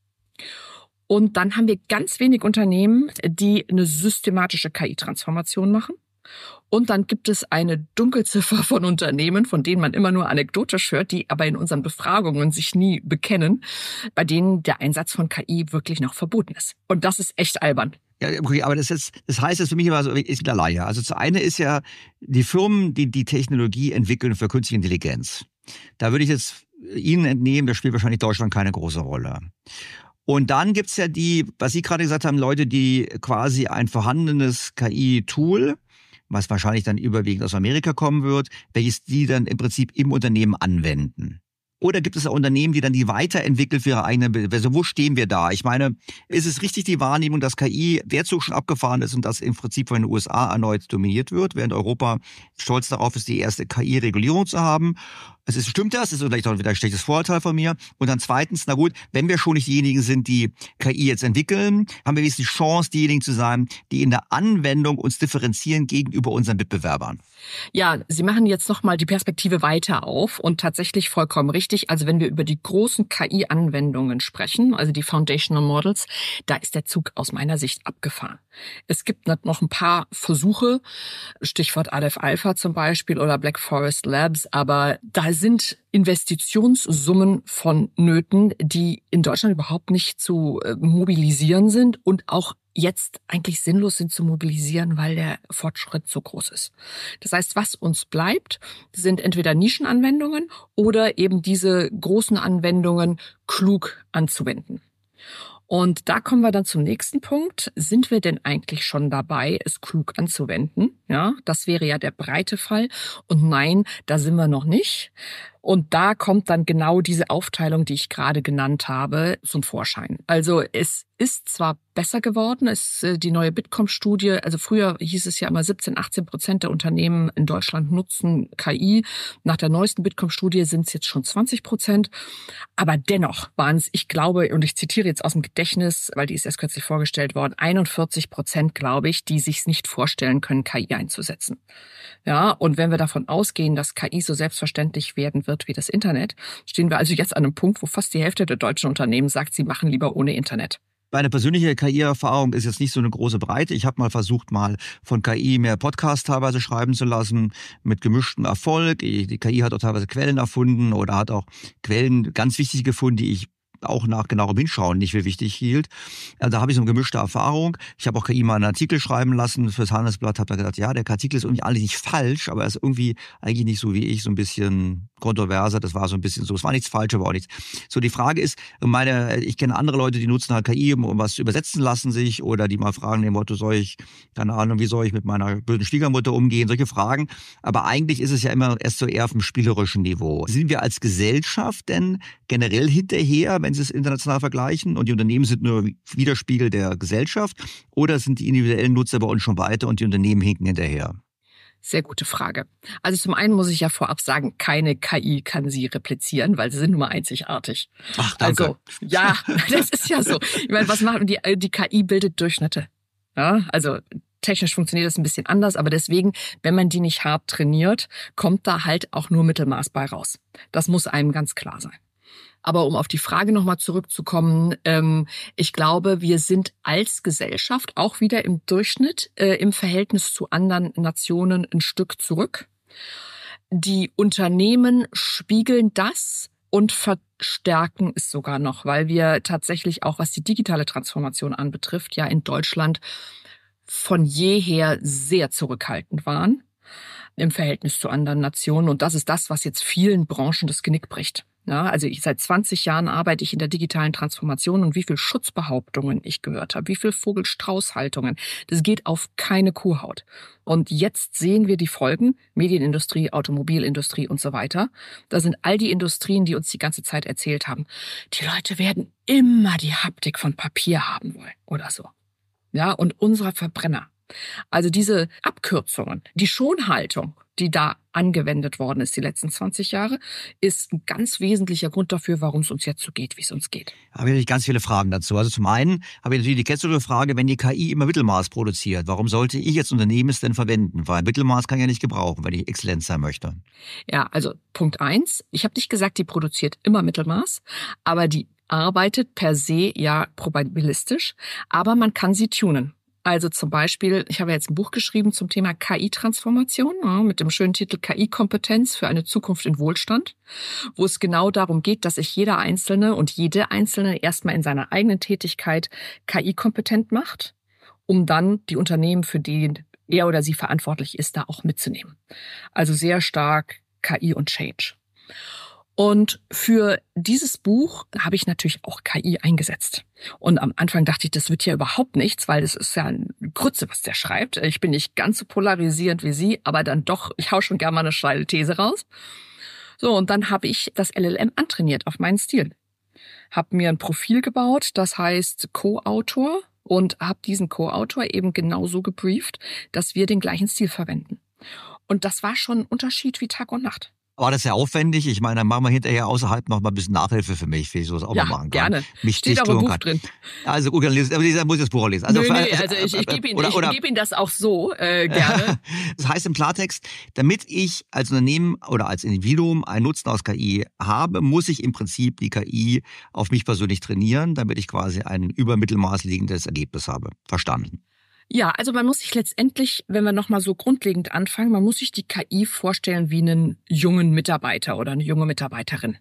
J: Und dann haben wir ganz wenig Unternehmen, die eine systematische K I-Transformation machen. Und dann gibt es eine Dunkelziffer von Unternehmen, von denen man immer nur anekdotisch hört, die aber in unseren Befragungen sich nie bekennen, bei denen der Einsatz von K I wirklich noch verboten ist. Und das ist echt albern.
B: Ja, okay, aber das, ist, das heißt jetzt für mich immer so, ist wieder Laie. Also das eine ist ja die Firmen, die die Technologie entwickeln für künstliche Intelligenz. Da würde ich jetzt Ihnen entnehmen, da spielt wahrscheinlich Deutschland keine große Rolle. Und dann gibt's ja die, was Sie gerade gesagt haben, Leute, die quasi ein vorhandenes K I-Tool, was wahrscheinlich dann überwiegend aus Amerika kommen wird, welches die dann im Prinzip im Unternehmen anwenden. Oder gibt es auch Unternehmen, die dann die weiterentwickeln für ihre eigene, also wo stehen wir da? Ich meine, ist es richtig die Wahrnehmung, dass K I der Zug schon abgefahren ist und das im Prinzip von den U S A erneut dominiert wird, während Europa stolz darauf ist, die erste K I-Regulierung zu haben? Es ist, stimmt das? Das ist vielleicht auch wieder ein schlechtes Vorurteil von mir. Und dann zweitens, na gut, wenn wir schon nicht diejenigen sind, die K I jetzt entwickeln, haben wir wenigstens die Chance, diejenigen zu sein, die in der Anwendung uns differenzieren gegenüber unseren Mitbewerbern.
J: Ja, Sie machen jetzt nochmal die Perspektive weiter auf und tatsächlich vollkommen richtig. Also wenn wir über die großen K I-Anwendungen sprechen, also die Foundational Models, da ist der Zug aus meiner Sicht abgefahren. Es gibt noch ein paar Versuche, Stichwort Aleph Alpha zum Beispiel oder Black Forest Labs, aber da sind Investitionssummen vonnöten, die in Deutschland überhaupt nicht zu mobilisieren sind und auch jetzt eigentlich sinnlos sind zu mobilisieren, weil der Fortschritt so groß ist. Das heißt, was uns bleibt, sind entweder Nischenanwendungen oder eben diese großen Anwendungen klug anzuwenden. Und da kommen wir dann zum nächsten Punkt. Sind wir denn eigentlich schon dabei, es klug anzuwenden? Ja, das wäre ja der breite Fall. Und nein, da sind wir noch nicht. Und da kommt dann genau diese Aufteilung, die ich gerade genannt habe, zum Vorschein. Also es ist zwar besser geworden, es ist die neue Bitkom-Studie, also früher hieß es ja immer siebzehn, achtzehn Prozent der Unternehmen in Deutschland nutzen K I. Nach der neuesten Bitkom-Studie sind es jetzt schon zwanzig Prozent. Aber dennoch waren es, ich glaube, und ich zitiere jetzt aus dem Gedächtnis, weil die ist erst kürzlich vorgestellt worden, einundvierzig Prozent, glaube ich, die sich nicht vorstellen können, K I einzusetzen. Ja, und wenn wir davon ausgehen, dass K I so selbstverständlich werden wird wie das Internet, stehen wir also jetzt an einem Punkt, wo fast die Hälfte der deutschen Unternehmen sagt, sie machen lieber ohne Internet.
B: Meine persönliche K I-Erfahrung ist jetzt nicht so eine große Breite. Ich habe mal versucht, mal von K I mehr Podcasts teilweise schreiben zu lassen, mit gemischtem Erfolg. Die K I hat auch teilweise Quellen erfunden oder hat auch Quellen ganz wichtig gefunden, die ich auch nach genauerem Hinschauen nicht für wichtig hielt. Also da habe ich so eine gemischte Erfahrung. Ich habe auch K I mal einen Artikel schreiben lassen fürs Handelsblatt, habe da gedacht, ja, der Artikel ist irgendwie eigentlich nicht falsch, aber er ist irgendwie eigentlich nicht so wie ich, so ein bisschen kontroverser. Das war so ein bisschen so, es war nichts falsch, aber auch nichts. So, die Frage ist, meine, ich kenne andere Leute, die nutzen halt K I, um was übersetzen lassen sich oder die mal fragen dem Motto, soll ich, keine Ahnung, wie soll ich mit meiner bösen Schwiegermutter umgehen, solche Fragen. Aber eigentlich ist es ja immer erst so eher auf dem spielerischen Niveau. Sind wir als Gesellschaft denn generell hinterher, wenn Sie es international vergleichen und die Unternehmen sind nur Widerspiegel der Gesellschaft, oder sind die individuellen Nutzer bei uns schon weiter und die Unternehmen hinken hinterher?
J: Sehr gute Frage. Also zum einen muss ich ja vorab sagen, keine K I kann sie replizieren, weil sie sind nun mal einzigartig.
B: Ach, danke.
J: Also, ja, das ist ja so. Ich meine, was machen die? Die K I bildet Durchschnitte. Ja, also technisch funktioniert das ein bisschen anders, aber deswegen, wenn man die nicht hart trainiert, kommt da halt auch nur Mittelmaß bei raus. Das muss einem ganz klar sein. Aber um auf die Frage nochmal zurückzukommen, ähm, ich glaube, wir sind als Gesellschaft auch wieder im Durchschnitt äh, im Verhältnis zu anderen Nationen ein Stück zurück. Die Unternehmen spiegeln das und verstärken es sogar noch, weil wir tatsächlich auch, was die digitale Transformation anbetrifft, ja in Deutschland von jeher sehr zurückhaltend waren im Verhältnis zu anderen Nationen. Und das ist das, was jetzt vielen Branchen das Genick bricht. Ja, also ich, seit zwanzig Jahren arbeite ich in der digitalen Transformation und wie viel Schutzbehauptungen ich gehört habe, wie viel Vogel-Strauß-Haltungen. Das geht auf keine Kuhhaut. Und jetzt sehen wir die Folgen, Medienindustrie, Automobilindustrie und so weiter. Da sind all die Industrien, die uns die ganze Zeit erzählt haben, die Leute werden immer die Haptik von Papier haben wollen oder so. Ja, und unserer Verbrenner. Also diese Abkürzungen, die Schonhaltung, die da angewendet worden ist die letzten zwanzig Jahre, ist ein ganz wesentlicher Grund dafür, warum es uns jetzt so geht, wie es uns geht.
B: Da habe ich natürlich ganz viele Fragen dazu. Also zum einen habe ich natürlich die kennzeichende Frage, wenn die K I immer Mittelmaß produziert, warum sollte ich als Unternehmen es denn verwenden? Weil Mittelmaß kann ich ja nicht gebrauchen, wenn ich exzellent sein möchte.
J: Ja, also Punkt eins, ich habe nicht gesagt, die produziert immer Mittelmaß, aber die arbeitet per se ja probabilistisch, aber man kann sie tunen. Also zum Beispiel, ich habe jetzt ein Buch geschrieben zum Thema K I-Transformation ja, mit dem schönen Titel K I-Kompetenz für eine Zukunft in Wohlstand, wo es genau darum geht, dass sich jeder Einzelne und jede Einzelne erstmal in seiner eigenen Tätigkeit K I-kompetent macht, um dann die Unternehmen, für die er oder sie verantwortlich ist, da auch mitzunehmen. Also sehr stark K I und Change. Und für dieses Buch habe ich natürlich auch K I eingesetzt. Und am Anfang dachte ich, das wird ja überhaupt nichts, weil das ist ja eine Grütze, was der schreibt. Ich bin nicht ganz so polarisierend wie Sie, aber dann doch, ich hau schon gerne mal eine steile These raus. So, und dann habe ich das L L M antrainiert auf meinen Stil. Habe mir ein Profil gebaut, das heißt Co-Autor, und habe diesen Co-Autor eben genauso gebrieft, dass wir den gleichen Stil verwenden. Und das war schon ein Unterschied wie Tag und Nacht.
B: Aber das ist ja aufwendig. Ich meine, dann machen wir hinterher außerhalb noch mal ein bisschen Nachhilfe für mich, wie ich sowas auch
J: ja,
B: mal machen kann.
J: Gerne.
B: Mich
J: Steht auch im Buch drin.
B: Also gut, dann lese, aber dieser muss das Buch auch lesen. Also,
J: nö, nö, also ich, ich gebe Ihnen, ich geb Ihnen das auch so äh, gerne.
B: Das heißt im Klartext, damit ich als Unternehmen oder als Individuum einen Nutzen aus K I habe, muss ich im Prinzip die K I auf mich persönlich trainieren, damit ich quasi ein über Mittelmaß liegendes Ergebnis habe. Verstanden.
J: Ja, also man muss sich letztendlich, wenn wir nochmal so grundlegend anfangen, man muss sich die K I vorstellen wie einen jungen Mitarbeiter oder eine junge Mitarbeiterin.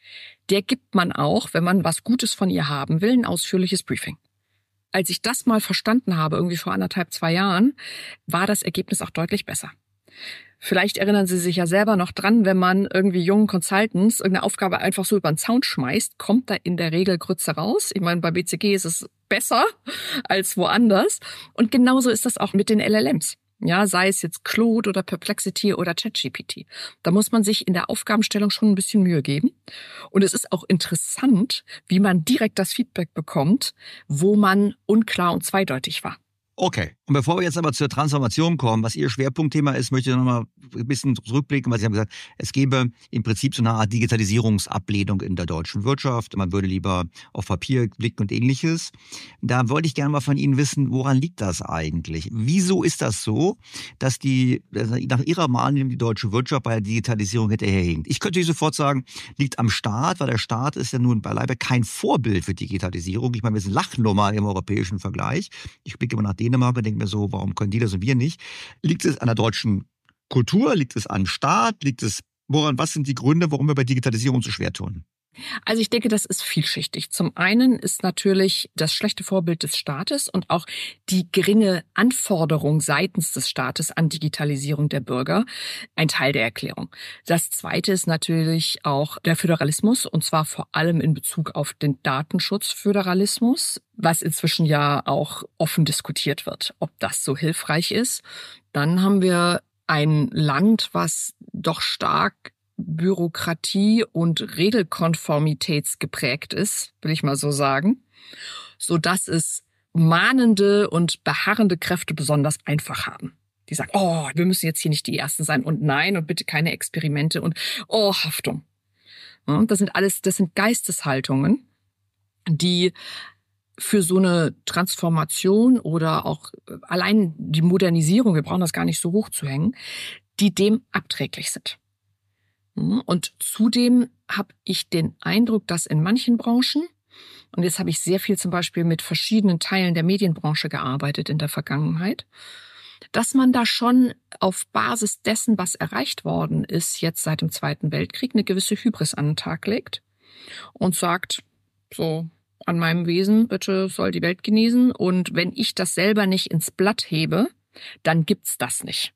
J: Der gibt man auch, wenn man was Gutes von ihr haben will, ein ausführliches Briefing. Als ich das mal verstanden habe, irgendwie vor anderthalb, zwei Jahren, war das Ergebnis auch deutlich besser. Vielleicht erinnern Sie sich ja selber noch dran, wenn man irgendwie jungen Consultants irgendeine Aufgabe einfach so über den Zaun schmeißt, kommt da in der Regel Grütze raus. Ich meine, bei B C G ist es besser als woanders. Und genauso ist das auch mit den L L Ms. Ja, sei es jetzt Claude oder Perplexity oder ChatGPT. Da muss man sich in der Aufgabenstellung schon ein bisschen Mühe geben. Und es ist auch interessant, wie man direkt das Feedback bekommt, wo man unklar und zweideutig war.
B: Okay. Und bevor wir jetzt aber zur Transformation kommen, was Ihr Schwerpunktthema ist, möchte ich noch mal ein bisschen zurückblicken, weil Sie haben gesagt, es gäbe im Prinzip so eine Art Digitalisierungsablehnung in der deutschen Wirtschaft. Man würde lieber auf Papier blicken und Ähnliches. Da wollte ich gerne mal von Ihnen wissen, woran liegt das eigentlich? Wieso ist das so, dass die, nach Ihrer Meinung die deutsche Wirtschaft bei der Digitalisierung hinterherhinkt? Ich könnte sofort sagen, liegt am Staat, weil der Staat ist ja nun beileibe kein Vorbild für Digitalisierung. Ich meine, wir sind Lachnummer im europäischen Vergleich. Ich blicke immer nach Dänemark und denke mir so, warum können die das und wir nicht? Liegt es an der deutschen Kultur? Liegt es am Staat? Liegt es, woran, was sind die Gründe, warum wir bei Digitalisierung so schwer tun?
J: Also ich denke, das ist vielschichtig. Zum einen ist natürlich das schlechte Vorbild des Staates und auch die geringe Anforderung seitens des Staates an Digitalisierung der Bürger ein Teil der Erklärung. Das zweite ist natürlich auch der Föderalismus, und zwar vor allem in Bezug auf den Datenschutzföderalismus, was inzwischen ja auch offen diskutiert wird, ob das so hilfreich ist. Dann haben wir ein Land, was doch stark Bürokratie und Regelkonformitätsgeprägt ist, will ich mal so sagen, so dass es mahnende und beharrende Kräfte besonders einfach haben. Die sagen, oh, wir müssen jetzt hier nicht die Ersten sein und nein und bitte keine Experimente und oh, Haftung. Ja, das sind alles, das sind Geisteshaltungen, die für so eine Transformation oder auch allein die Modernisierung, wir brauchen das gar nicht so hoch zu hängen, die dem abträglich sind. Und zudem habe ich den Eindruck, dass in manchen Branchen, und jetzt habe ich sehr viel zum Beispiel mit verschiedenen Teilen der Medienbranche gearbeitet in der Vergangenheit, dass man da schon auf Basis dessen, was erreicht worden ist, jetzt seit dem Zweiten Weltkrieg, eine gewisse Hybris an den Tag legt und sagt, so an meinem Wesen, bitte soll die Welt genießen. Und wenn ich das selber nicht ins Blatt hebe, dann gibt's das nicht.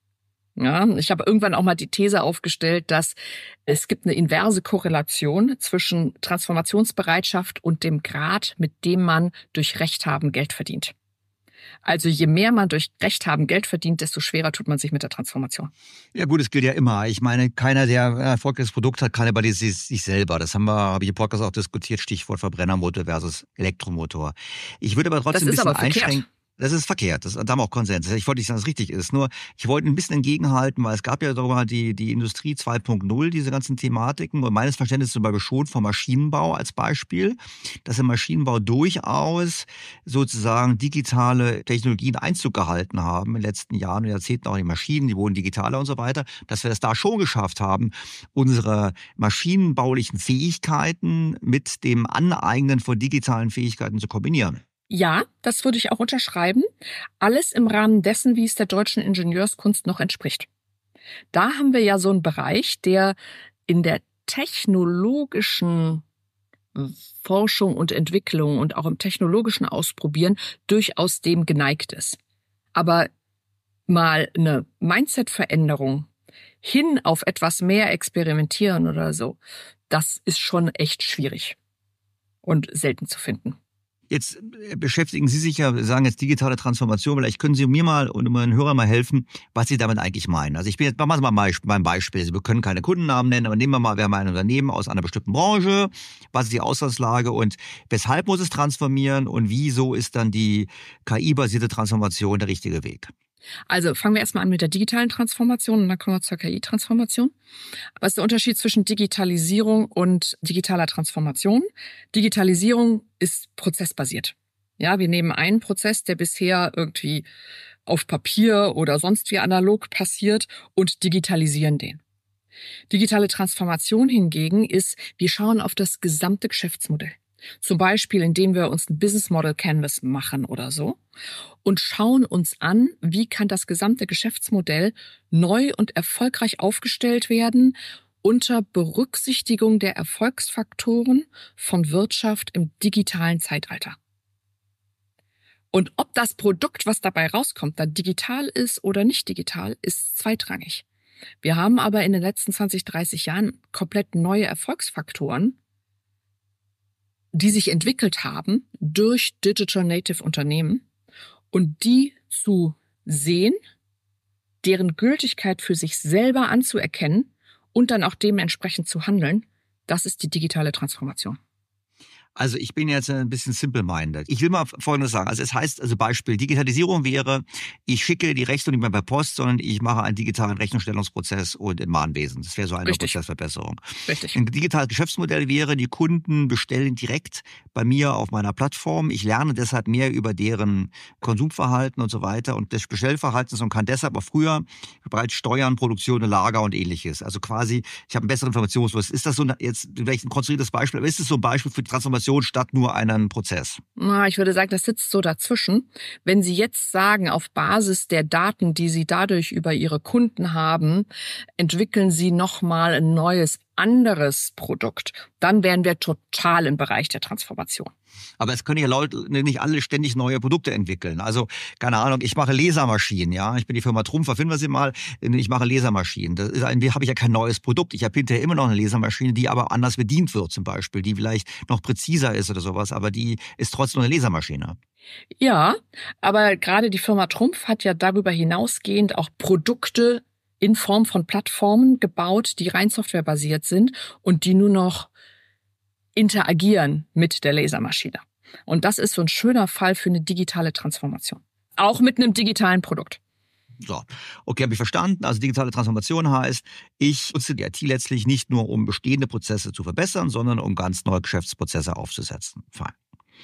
J: Ja, ich habe irgendwann auch mal die These aufgestellt, dass es gibt eine inverse Korrelation zwischen Transformationsbereitschaft und dem Grad, mit dem man durch Recht haben Geld verdient. Also je mehr man durch Recht haben Geld verdient, desto schwerer tut man sich mit der Transformation.
B: Ja gut, das gilt ja immer. Ich meine, keiner, der ein erfolgreiches Produkt hat, kann ja bei sich, sich selber. Das haben wir, habe ich im Podcast auch diskutiert, Stichwort Verbrennermotor versus Elektromotor. Ich würde aber trotzdem ein bisschen einschränken. Das ist verkehrt, das, da haben wir auch Konsens. Ich wollte nicht sagen, dass es richtig ist. Nur, ich wollte ein bisschen entgegenhalten, weil es gab ja darüber die, die Industrie zwei Punkt null, diese ganzen Thematiken. Und meines Verständnisses zum Beispiel schon vom Maschinenbau als Beispiel, dass im Maschinenbau durchaus sozusagen digitale Technologien Einzug gehalten haben in den letzten Jahren und Jahrzehnten, auch die Maschinen, die wurden digitaler und so weiter, dass wir das da schon geschafft haben, unsere maschinenbaulichen Fähigkeiten mit dem Aneignen von digitalen Fähigkeiten zu kombinieren.
J: Ja, das würde ich auch unterschreiben. Alles im Rahmen dessen, wie es der deutschen Ingenieurskunst noch entspricht. Da haben wir ja so einen Bereich, der in der technologischen Forschung und Entwicklung und auch im technologischen Ausprobieren durchaus dem geneigt ist. Aber mal eine Mindset-Veränderung hin auf etwas mehr experimentieren oder so, das ist schon echt schwierig und selten zu finden.
B: Jetzt beschäftigen Sie sich ja, sagen jetzt digitale Transformation, vielleicht können Sie mir mal und meinen Hörern mal helfen, was Sie damit eigentlich meinen. Also ich bin jetzt, machen wir mal mein Beispiel. Sie können keine Kundennamen nennen, aber nehmen wir mal, wir haben ein Unternehmen aus einer bestimmten Branche. Was ist die Ausgangslage und weshalb muss es transformieren und wieso ist dann die K I-basierte Transformation der richtige Weg?
J: Also fangen wir erstmal an mit der digitalen Transformation und dann kommen wir zur K I-Transformation. Was ist der Unterschied zwischen Digitalisierung und digitaler Transformation? Digitalisierung ist prozessbasiert. Ja, wir nehmen einen Prozess, der bisher irgendwie auf Papier oder sonst wie analog passiert und digitalisieren den. Digitale Transformation hingegen ist, wir schauen auf das gesamte Geschäftsmodell. Zum Beispiel, indem wir uns ein Business Model Canvas machen oder so und schauen uns an, wie kann das gesamte Geschäftsmodell neu und erfolgreich aufgestellt werden unter Berücksichtigung der Erfolgsfaktoren von Wirtschaft im digitalen Zeitalter. Und ob das Produkt, was dabei rauskommt, dann digital ist oder nicht digital, ist zweitrangig. Wir haben aber in den letzten zwanzig, dreißig Jahren komplett neue Erfolgsfaktoren, die sich entwickelt haben durch Digital Native Unternehmen und die zu sehen, deren Gültigkeit für sich selber anzuerkennen und dann auch dementsprechend zu handeln, das ist die digitale Transformation.
B: Also ich bin jetzt ein bisschen simple-minded. Ich will mal Folgendes sagen. Also es heißt, also Beispiel, Digitalisierung wäre, ich schicke die Rechnung nicht mehr per Post, sondern ich mache einen digitalen Rechnungsstellungsprozess und im Mahnwesen. Das wäre so eine
J: Richtig.
B: Prozessverbesserung.
J: Richtig.
B: Ein digitales Geschäftsmodell wäre, die Kunden bestellen direkt bei mir auf meiner Plattform. Ich lerne deshalb mehr über deren Konsumverhalten und so weiter und des Bestellverhaltens und kann deshalb auch früher bereits steuern, Produktion, Lager und ähnliches. Also quasi, ich habe einen besseren Informationsfluss. Ist das so eine, jetzt vielleicht ein konstruiertes Beispiel, aber ist es so ein Beispiel für die Transformation statt nur einen Prozess?
J: Na, ich würde sagen, das sitzt so dazwischen. Wenn Sie jetzt sagen, auf Basis der Daten, die Sie dadurch über Ihre Kunden haben, entwickeln Sie nochmal ein neues, anderes Produkt, dann wären wir total im Bereich der Transformation.
B: Aber es können ja Leute nicht alle ständig neue Produkte entwickeln. Also, keine Ahnung, ich mache Lasermaschinen, ja. Ich bin die Firma Trumpf, finden wir sie mal. Ich mache Lasermaschinen. Da habe ich ja kein neues Produkt. Ich habe hinterher immer noch eine Lasermaschine, die aber anders bedient wird zum Beispiel, die vielleicht noch präziser ist oder sowas, aber die ist trotzdem eine Lasermaschine.
J: Ja, aber gerade die Firma Trumpf hat ja darüber hinausgehend auch Produkte in Form von Plattformen gebaut, die rein softwarebasiert sind und die nur noch interagieren mit der Lasermaschine. Und das ist so ein schöner Fall für eine digitale Transformation. Auch mit einem digitalen Produkt.
B: So, okay, habe ich verstanden. Also digitale Transformation heißt, ich nutze die I T letztlich nicht nur, um bestehende Prozesse zu verbessern, sondern um ganz neue Geschäftsprozesse aufzusetzen. Fein.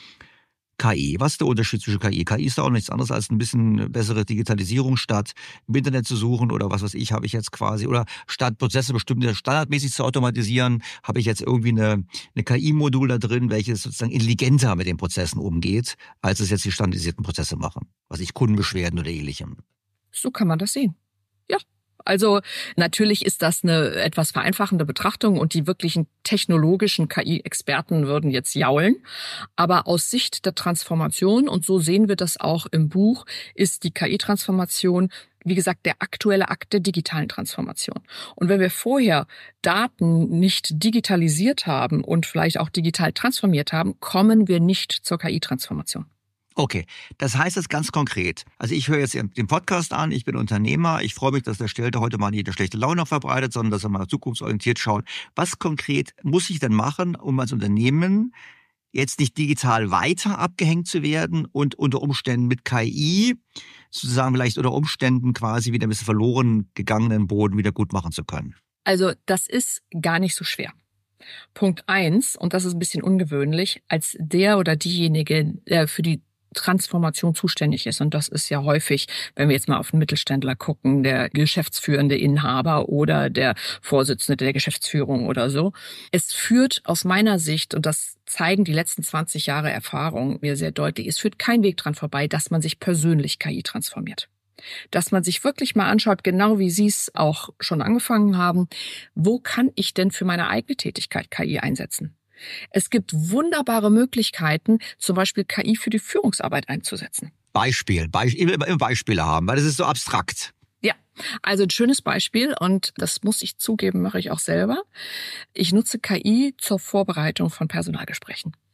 B: K I. Was ist der Unterschied zwischen K I? K I ist auch nichts anderes als ein bisschen bessere Digitalisierung statt im Internet zu suchen oder was weiß ich, habe ich jetzt quasi, oder statt Prozesse bestimmte standardmäßig zu automatisieren, habe ich jetzt irgendwie eine, eine K I-Modul da drin, welches sozusagen intelligenter mit den Prozessen umgeht, als es jetzt die standardisierten Prozesse machen. Was ich Kundenbeschwerden oder ähnlichem.
J: So kann man das sehen. Ja. Also natürlich ist das eine etwas vereinfachende Betrachtung und die wirklichen technologischen K I-Experten würden jetzt jaulen. Aber aus Sicht der Transformation, und so sehen wir das auch im Buch, ist die K I-Transformation, wie gesagt, der aktuelle Akt der digitalen Transformation. Und wenn wir vorher Daten nicht digitalisiert haben und vielleicht auch digital transformiert haben, kommen wir nicht zur K I-Transformation.
B: Okay, das heißt jetzt ganz konkret. Also ich höre jetzt den Podcast an, ich bin Unternehmer, ich freue mich, dass der Stellte heute mal nicht eine schlechte Laune verbreitet, sondern dass er mal zukunftsorientiert schaut. Was konkret muss ich denn machen, um als Unternehmen jetzt nicht digital weiter abgehängt zu werden und unter Umständen mit K I sozusagen vielleicht unter Umständen quasi wieder ein bisschen verloren gegangenen Boden wieder gut machen zu können?
J: Also das ist gar nicht so schwer. Punkt eins, und das ist ein bisschen ungewöhnlich, als der oder diejenige, der für die Transformation zuständig ist. Und das ist ja häufig, wenn wir jetzt mal auf den Mittelständler gucken, der geschäftsführende Inhaber oder der Vorsitzende der Geschäftsführung oder so. Es führt aus meiner Sicht, und das zeigen die letzten zwanzig Jahre Erfahrung mir sehr deutlich, es führt kein Weg dran vorbei, dass man sich persönlich K I transformiert. Dass man sich wirklich mal anschaut, genau wie Sie es auch schon angefangen haben, wo kann ich denn für meine eigene Tätigkeit K I einsetzen? Es gibt wunderbare Möglichkeiten, zum Beispiel K I für die Führungsarbeit einzusetzen.
B: Beispiel, Beispiel immer Beispiele haben, weil das ist so abstrakt.
J: Ja, also ein schönes Beispiel, und das muss ich zugeben, mache ich auch selber. Ich nutze K I zur Vorbereitung von Personalgesprächen.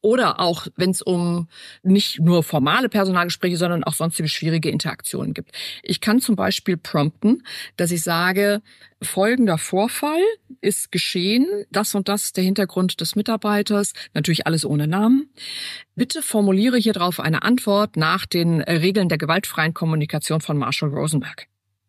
J: Oder auch, wenn es um nicht nur formale Personalgespräche, sondern auch sonstige schwierige Interaktionen gibt. Ich kann zum Beispiel prompten, dass ich sage, folgender Vorfall ist geschehen, das und das ist der Hintergrund des Mitarbeiters, natürlich alles ohne Namen. Bitte formuliere hier drauf eine Antwort nach den Regeln der gewaltfreien Kommunikation von Marshall Rosenberg.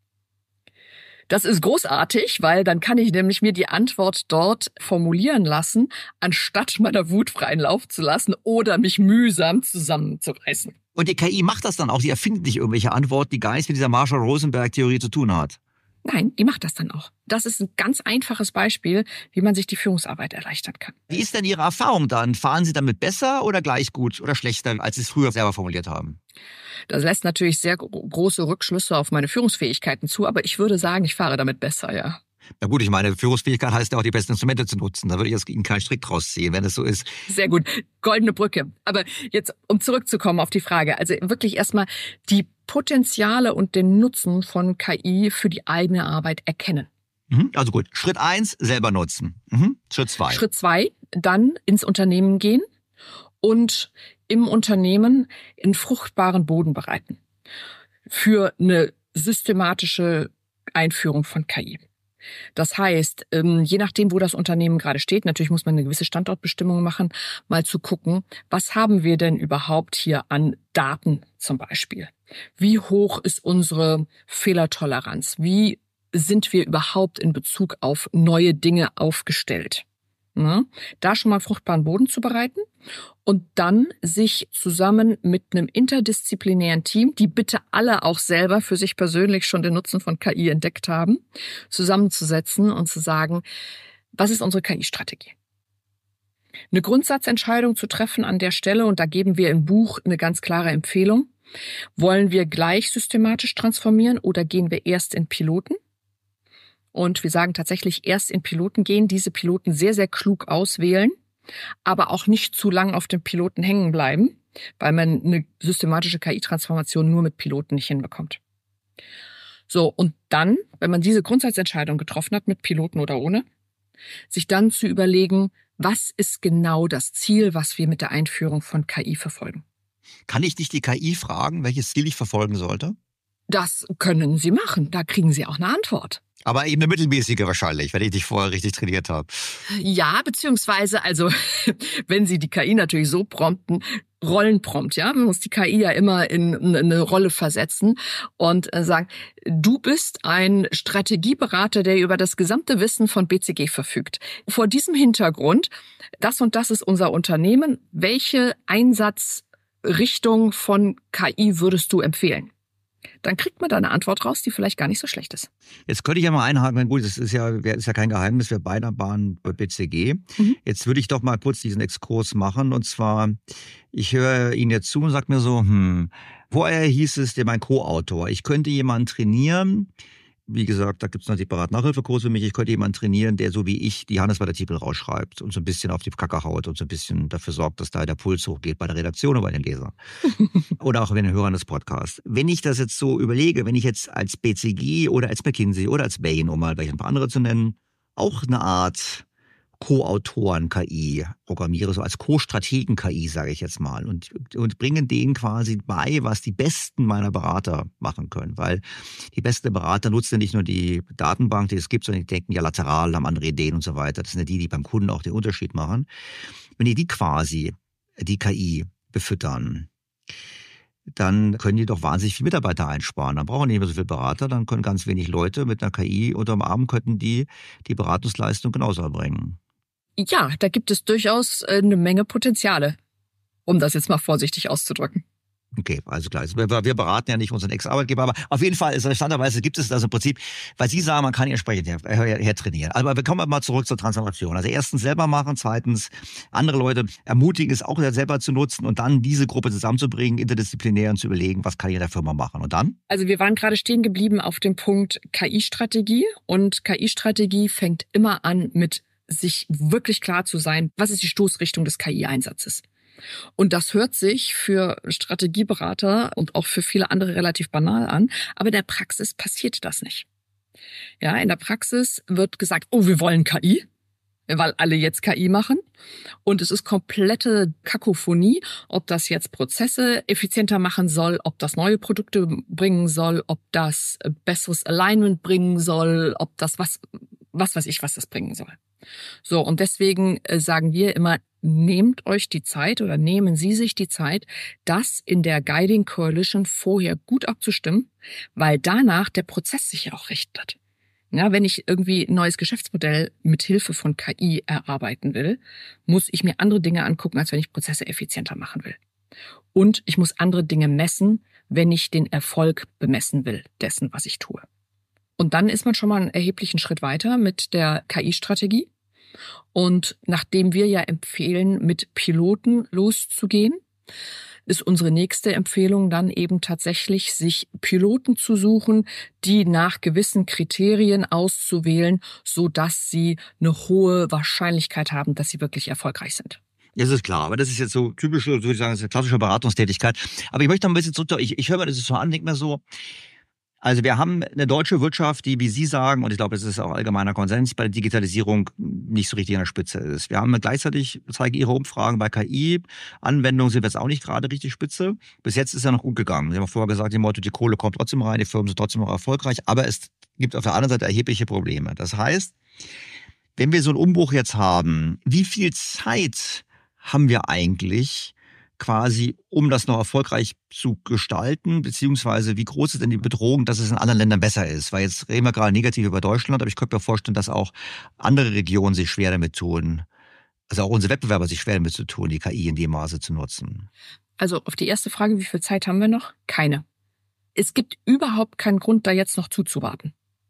J: Das ist großartig, weil dann kann ich nämlich mir die Antwort dort formulieren lassen, anstatt meiner Wut freien Lauf zu lassen oder mich mühsam zusammenzureißen.
B: Und die K I macht das dann auch, die erfindet nicht irgendwelche Antworten, die gar nichts mit dieser Marshall-Rosenberg-Theorie zu tun hat.
J: Nein, die macht das dann auch. Das ist ein ganz einfaches Beispiel, wie man sich die Führungsarbeit erleichtern kann.
B: Wie ist denn Ihre Erfahrung dann? Fahren Sie damit besser oder gleich gut oder schlechter, als Sie es früher selber formuliert haben?
J: Das lässt natürlich sehr große Rückschlüsse auf meine Führungsfähigkeiten zu, aber ich würde sagen, ich fahre damit besser, ja.
B: Na gut, ich meine, Führungsfähigkeit heißt ja auch, die besten Instrumente zu nutzen. Da würde ich jetzt Ihnen keinen Strick draus ziehen, wenn es so ist.
J: Sehr gut. Goldene Brücke. Aber jetzt, um zurückzukommen auf die Frage. Also wirklich erstmal die Potenziale und den Nutzen von K I für die eigene Arbeit erkennen.
B: Mhm, also gut. Schritt eins, selber nutzen. Mhm. Schritt zwei.
J: Schritt zwei, dann ins Unternehmen gehen und im Unternehmen einen fruchtbaren Boden bereiten für eine systematische Einführung von K I. Das heißt, je nachdem, wo das Unternehmen gerade steht, natürlich muss man eine gewisse Standortbestimmung machen, mal zu gucken, was haben wir denn überhaupt hier an Daten zum Beispiel? Wie hoch ist unsere Fehlertoleranz? Wie sind wir überhaupt in Bezug auf neue Dinge aufgestellt? Ne? Da schon mal fruchtbaren Boden zu bereiten und dann sich zusammen mit einem interdisziplinären Team, die bitte alle auch selber für sich persönlich schon den Nutzen von K I entdeckt haben, zusammenzusetzen und zu sagen, was ist unsere K I-Strategie? Eine Grundsatzentscheidung zu treffen an der Stelle, und da geben wir im Buch eine ganz klare Empfehlung. Wollen wir gleich systematisch transformieren oder gehen wir erst in Piloten? Und wir sagen tatsächlich erst in Piloten gehen, diese Piloten sehr, sehr klug auswählen, aber auch nicht zu lang auf dem Piloten hängen bleiben, weil man eine systematische K I-Transformation nur mit Piloten nicht hinbekommt. So, und dann, wenn man diese Grundsatzentscheidung getroffen hat, mit Piloten oder ohne, sich dann zu überlegen, was ist genau das Ziel, was wir mit der Einführung von K I verfolgen.
B: Kann ich nicht die K I fragen, welches Ziel ich verfolgen sollte?
J: Das können Sie machen, da kriegen Sie auch eine Antwort.
B: Aber eben eine mittelmäßige wahrscheinlich, wenn ich dich vorher richtig trainiert habe.
J: Ja, beziehungsweise, also wenn Sie die K I natürlich so prompten, Rollenprompt, ja, man muss die K I ja immer in eine Rolle versetzen und sagen, du bist ein Strategieberater, der über das gesamte Wissen von B C G verfügt. Vor diesem Hintergrund, das und das ist unser Unternehmen, welche Einsatzrichtung von K I würdest du empfehlen? Dann kriegt man da eine Antwort raus, die vielleicht gar nicht so schlecht ist.
B: Jetzt könnte ich ja mal einhaken, gut, das ist ja, ist ja kein Geheimnis, wir beide waren bei B C G. Mhm. Jetzt würde ich doch mal kurz diesen Exkurs machen, und zwar, ich höre Ihnen jetzt zu und sage mir so, hm, vorher hieß es, der mein Co-Autor, ich könnte jemanden trainieren, wie gesagt, da gibt es noch separat Nachhilfekurs für mich. Ich könnte jemanden trainieren, der so wie ich die Handelsblattartikel rausschreibt und so ein bisschen auf die Kacke haut und so ein bisschen dafür sorgt, dass da der Puls hochgeht bei der Redaktion oder bei den Lesern. Oder auch bei den Hörern des Podcasts. Wenn ich das jetzt so überlege, wenn ich jetzt als B C G oder als McKinsey oder als Bain, um mal ein paar andere zu nennen, auch eine Art Co-Autoren-K I programmiere, so als Co-Strategen-K I, sage ich jetzt mal, und, und bringen denen quasi bei, was die Besten meiner Berater machen können, weil die besten Berater nutzen nicht nur die Datenbank, die es gibt, sondern die denken ja lateral, haben andere Ideen und so weiter. Das sind ja die, die beim Kunden auch den Unterschied machen. Wenn die die quasi, die K I befüttern, dann können die doch wahnsinnig viele Mitarbeiter einsparen. Dann brauchen die nicht mehr so viele Berater, dann können ganz wenig Leute mit einer K I unterm Arm, könnten die die Beratungsleistung genauso erbringen.
J: Ja, da gibt es durchaus eine Menge Potenziale, um das jetzt mal vorsichtig auszudrücken.
B: Okay, also klar. Wir, wir beraten ja nicht unseren Ex-Arbeitgeber, aber auf jeden Fall, interessanterweise gibt es das im Prinzip, weil Sie sagen, man kann ihn entsprechend her, her, her trainieren. Aber wir kommen mal zurück zur Transformation. Also erstens selber machen, zweitens andere Leute ermutigen, es auch selber zu nutzen und dann diese Gruppe zusammenzubringen, interdisziplinär, und zu überlegen, was kann ich in der Firma machen. Und dann?
J: Also wir waren gerade stehen geblieben auf dem Punkt K I-Strategie, und K I-Strategie fängt immer an mit sich wirklich klar zu sein, was ist die Stoßrichtung des K I-Einsatzes. Und das hört sich für Strategieberater und auch für viele andere relativ banal an, aber in der Praxis passiert das nicht. Ja, in der Praxis wird gesagt, oh, wir wollen K I. weil alle jetzt K I machen. Und es ist komplette Kakophonie, ob das jetzt Prozesse effizienter machen soll, ob das neue Produkte bringen soll, ob das besseres Alignment bringen soll, ob das was, was weiß ich, was das bringen soll. So, und deswegen sagen wir immer, nehmt euch die Zeit oder nehmen Sie sich die Zeit, das in der Guiding Coalition vorher gut abzustimmen, weil danach der Prozess sich ja auch richtet. Ja, wenn ich irgendwie ein neues Geschäftsmodell mit Hilfe von K I erarbeiten will, muss ich mir andere Dinge angucken, als wenn ich Prozesse effizienter machen will. Und ich muss andere Dinge messen, wenn ich den Erfolg bemessen will dessen, was ich tue. Und dann ist man schon mal einen erheblichen Schritt weiter mit der K I-Strategie. Und nachdem wir ja empfehlen, mit Piloten loszugehen, ist unsere nächste Empfehlung dann eben tatsächlich, sich Piloten zu suchen, die nach gewissen Kriterien auszuwählen, sodass sie eine hohe Wahrscheinlichkeit haben, dass sie wirklich erfolgreich sind.
B: Das ist klar, aber das ist jetzt so typische, so würde ich sagen, das ist eine klassische Beratungstätigkeit. Aber ich möchte noch ein bisschen zurück, ich, ich höre mir das so an, denke mir so, also wir haben eine deutsche Wirtschaft, die, wie Sie sagen, und ich glaube, das ist auch allgemeiner Konsens, bei der Digitalisierung nicht so richtig an der Spitze ist. Wir haben gleichzeitig, zeigen Ihre Umfragen, bei K I-Anwendungen sind wir jetzt auch nicht gerade richtig spitze. Bis jetzt ist ja noch gut gegangen. Sie haben vorher gesagt, die Motto, die Kohle kommt trotzdem rein, die Firmen sind trotzdem noch erfolgreich, aber es gibt auf der anderen Seite erhebliche Probleme. Das heißt, wenn wir so einen Umbruch jetzt haben, wie viel Zeit haben wir eigentlich quasi, um das noch erfolgreich zu gestalten, beziehungsweise wie groß ist denn die Bedrohung, dass es in anderen Ländern besser ist? Weil jetzt reden wir gerade negativ über Deutschland, aber ich könnte mir vorstellen, dass auch andere Regionen sich schwer damit tun, also auch unsere Wettbewerber sich schwer damit zu tun, die K I in dem Maße zu nutzen.
J: Also auf die erste Frage, wie viel Zeit haben wir noch? Keine. Es gibt überhaupt keinen Grund, da jetzt noch zuzuwarten.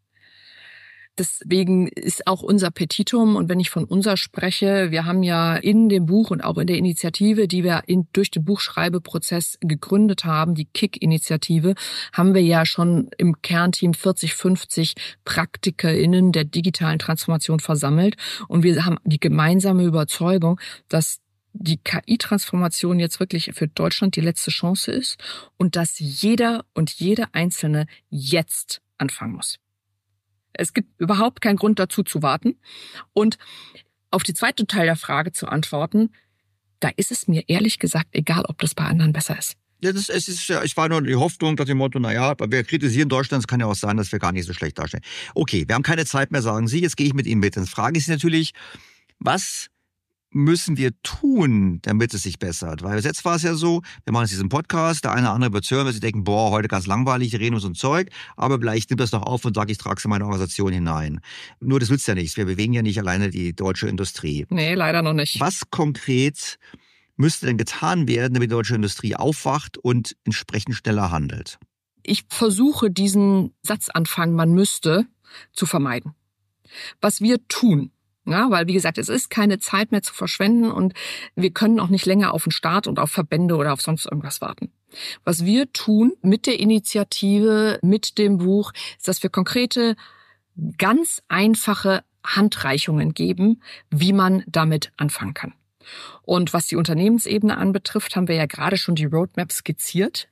J: Deswegen ist auch unser Petitum, und wenn ich von unser spreche, wir haben ja in dem Buch und auch in der Initiative, die wir in, durch den Buchschreibeprozess gegründet haben, die K I C-Initiative, haben wir ja schon im Kernteam vierzig, fünfzig PraktikerInnen der digitalen Transformation versammelt. Und wir haben die gemeinsame Überzeugung, dass die K I-Transformation jetzt wirklich für Deutschland die letzte Chance ist und dass jeder und jede Einzelne jetzt anfangen muss. Es gibt überhaupt keinen Grund dazu zu warten. Und auf die zweite Teil der Frage zu antworten, da ist es mir ehrlich gesagt egal, ob das bei anderen besser ist.
B: Ja, das, es ist ja, ich war nur die Hoffnung, dass dem Motto, naja, wir kritisieren Deutschland, es kann ja auch sein, dass wir gar nicht so schlecht dastehen. Okay, wir haben keine Zeit mehr, sagen Sie, jetzt gehe ich mit Ihnen mit. Dann frage ich Sie natürlich, was müssen wir tun, damit es sich bessert? Weil jetzt war es ja so, wir machen jetzt diesen Podcast, der eine oder andere wird es hören, weil sie denken, boah, heute ganz langweilig, die reden um so ein Zeug, aber vielleicht nimmt das doch auf und sagt, ich trage es in meine Organisation hinein. Nur das nützt ja nichts, wir bewegen ja nicht alleine die deutsche Industrie.
J: Nee, leider noch nicht.
B: Was konkret müsste denn getan werden, damit die deutsche Industrie aufwacht und entsprechend schneller handelt?
J: Ich versuche diesen Satzanfang, man müsste, zu vermeiden. Was wir tun, ja, weil, wie gesagt, es ist keine Zeit mehr zu verschwenden und wir können auch nicht länger auf den Staat und auf Verbände oder auf sonst irgendwas warten. Was wir tun mit der Initiative, mit dem Buch, ist, dass wir konkrete, ganz einfache Handreichungen geben, wie man damit anfangen kann. Und was die Unternehmensebene anbetrifft, haben wir ja gerade schon die Roadmap skizziert.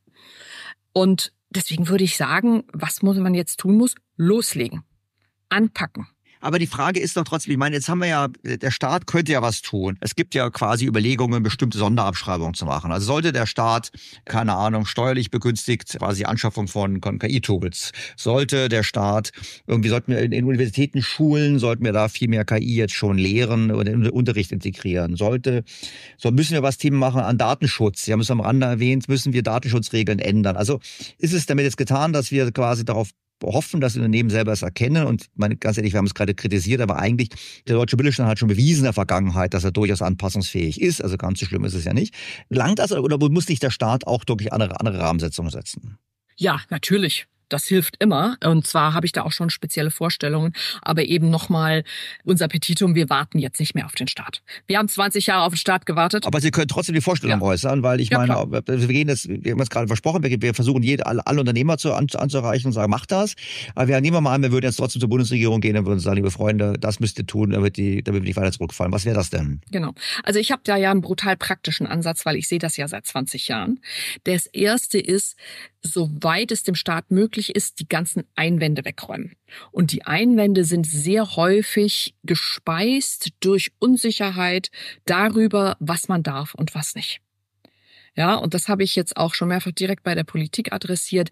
J: Und deswegen würde ich sagen, was muss man jetzt tun muss? Loslegen. Anpacken.
B: Aber die Frage ist doch trotzdem, ich meine, jetzt haben wir ja, der Staat könnte ja was tun. Es gibt ja quasi Überlegungen, bestimmte Sonderabschreibungen zu machen. Also sollte der Staat, keine Ahnung, steuerlich begünstigt, quasi Anschaffung von K I-Tools. Sollte der Staat, irgendwie sollten wir in den Universitäten, Schulen, sollten wir da viel mehr K I jetzt schon lehren oder in den Unterricht integrieren. Sollte, so müssen wir was Themen machen an Datenschutz. Sie haben es am Rande erwähnt, müssen wir Datenschutzregeln ändern. Also ist es damit jetzt getan, dass wir quasi darauf hoffen, dass die Unternehmen selber es erkennen. Und meine, ganz ehrlich, wir haben es gerade kritisiert, aber eigentlich, der deutsche Mittelstand hat schon bewiesen in der Vergangenheit, dass er durchaus anpassungsfähig ist. Also ganz so schlimm ist es ja nicht. Langt das oder muss sich der Staat auch durch andere, andere Rahmensetzungen setzen?
J: Ja, natürlich. Das hilft immer. Und zwar habe ich da auch schon spezielle Vorstellungen. Aber eben nochmal unser Petitum, wir warten jetzt nicht mehr auf den Staat. Wir haben zwanzig Jahre auf den Staat gewartet.
B: Aber Sie können trotzdem die Vorstellung ja. äußern, weil ich ja, meine, klar. wir gehen jetzt, wir haben es gerade versprochen, wir, wir versuchen jede, alle, alle Unternehmer zu, an, anzureichen und sagen, macht das. Aber wir nehmen wir mal an, wir würden jetzt trotzdem zur Bundesregierung gehen und würden sagen, liebe Freunde, das müsst ihr tun, damit, die, damit wir nicht weiter zurückfallen. Was wäre das denn?
J: Genau. Also ich habe da ja einen brutal praktischen Ansatz, weil ich sehe das ja seit zwanzig Jahren. Das erste ist, soweit es dem Staat möglich ist, die ganzen Einwände wegräumen. Und die Einwände sind sehr häufig gespeist durch Unsicherheit darüber, was man darf und was nicht. Ja, und das habe ich jetzt auch schon mehrfach direkt bei der Politik adressiert.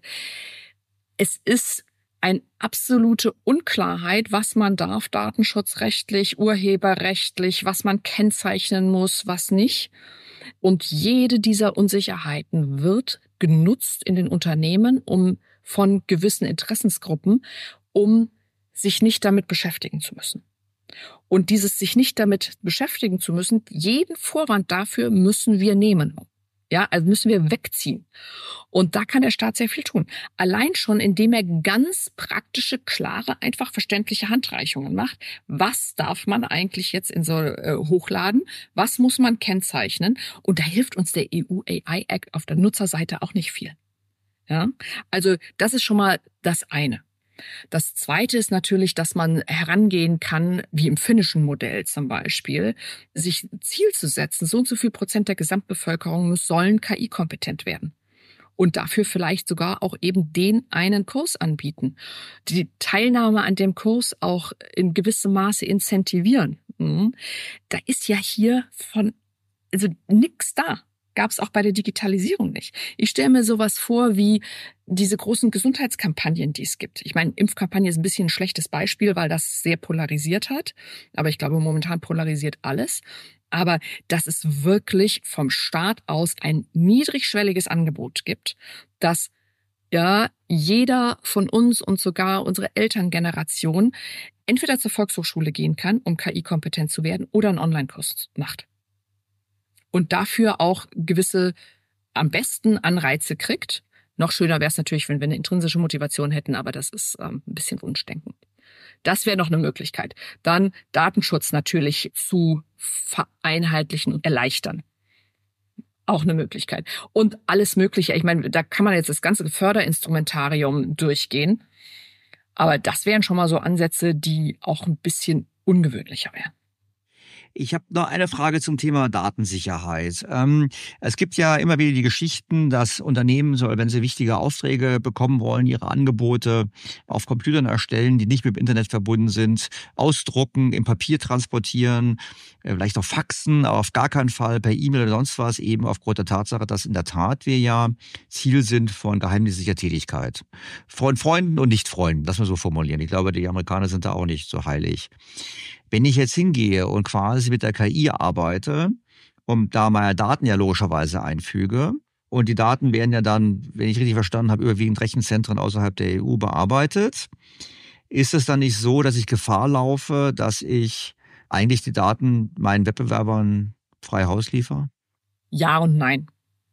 J: Es ist eine absolute Unklarheit, was man darf, datenschutzrechtlich, urheberrechtlich, was man kennzeichnen muss, was nicht. Und jede dieser Unsicherheiten wird genutzt in den Unternehmen, um von gewissen Interessensgruppen, um sich nicht damit beschäftigen zu müssen. Und dieses sich nicht damit beschäftigen zu müssen, jeden Vorwand dafür müssen wir nehmen. Ja, also müssen wir wegziehen. Und da kann der Staat sehr viel tun. Allein schon, indem er ganz praktische, klare, einfach verständliche Handreichungen macht. Was darf man eigentlich jetzt in so äh, hochladen? Was muss man kennzeichnen? Und da hilft uns der E U A I Act auf der Nutzerseite auch nicht viel. Ja, also das ist schon mal das eine. Das Zweite ist natürlich, dass man herangehen kann, wie im finnischen Modell zum Beispiel, sich ein Ziel zu setzen, so und so viel Prozent der Gesamtbevölkerung sollen K I-kompetent werden. Und dafür vielleicht sogar auch eben den einen Kurs anbieten. Die Teilnahme an dem Kurs auch in gewissem Maße incentivieren. Da ist ja hier von, also nix da. Gab es auch bei der Digitalisierung nicht. Ich stelle mir sowas vor wie diese großen Gesundheitskampagnen, die es gibt. Ich meine, Impfkampagne ist ein bisschen ein schlechtes Beispiel, weil das sehr polarisiert hat. Aber ich glaube, momentan polarisiert alles. Aber dass es wirklich vom Staat aus ein niedrigschwelliges Angebot gibt, dass ja jeder von uns und sogar unsere Elterngeneration entweder zur Volkshochschule gehen kann, um K I-kompetent zu werden, oder einen Online-Kurs macht. Und dafür auch gewisse, am besten Anreize kriegt. Noch schöner wäre es natürlich, wenn wir eine intrinsische Motivation hätten, aber das ist ähm, ein bisschen Wunschdenken. Das wäre noch eine Möglichkeit. Dann Datenschutz natürlich zu vereinheitlichen und erleichtern. Auch eine Möglichkeit. Und alles Mögliche. Ich meine, da kann man jetzt das ganze Förderinstrumentarium durchgehen. Aber das wären schon mal so Ansätze, die auch ein bisschen ungewöhnlicher wären.
B: Ich habe noch eine Frage zum Thema Datensicherheit. Ähm, es gibt ja immer wieder die Geschichten, dass Unternehmen, so, wenn sie wichtige Aufträge bekommen wollen, ihre Angebote auf Computern erstellen, die nicht mit dem Internet verbunden sind, ausdrucken, im Papier transportieren, vielleicht auch faxen, aber auf gar keinen Fall per E-Mail oder sonst was, eben aufgrund der Tatsache, dass in der Tat wir ja Ziel sind von geheimdienstlicher Tätigkeit. Von Freunden und Nicht-Freunden, das mal so formulieren. Ich glaube, die Amerikaner sind da auch nicht so heilig. Wenn ich jetzt hingehe und quasi mit der K I arbeite und da meine Daten ja logischerweise einfüge und die Daten werden ja dann, wenn ich richtig verstanden habe, überwiegend Rechenzentren außerhalb der E U bearbeitet, ist es dann nicht so, dass ich Gefahr laufe, dass ich eigentlich die Daten meinen Wettbewerbern frei Haus liefere?
J: Ja und nein.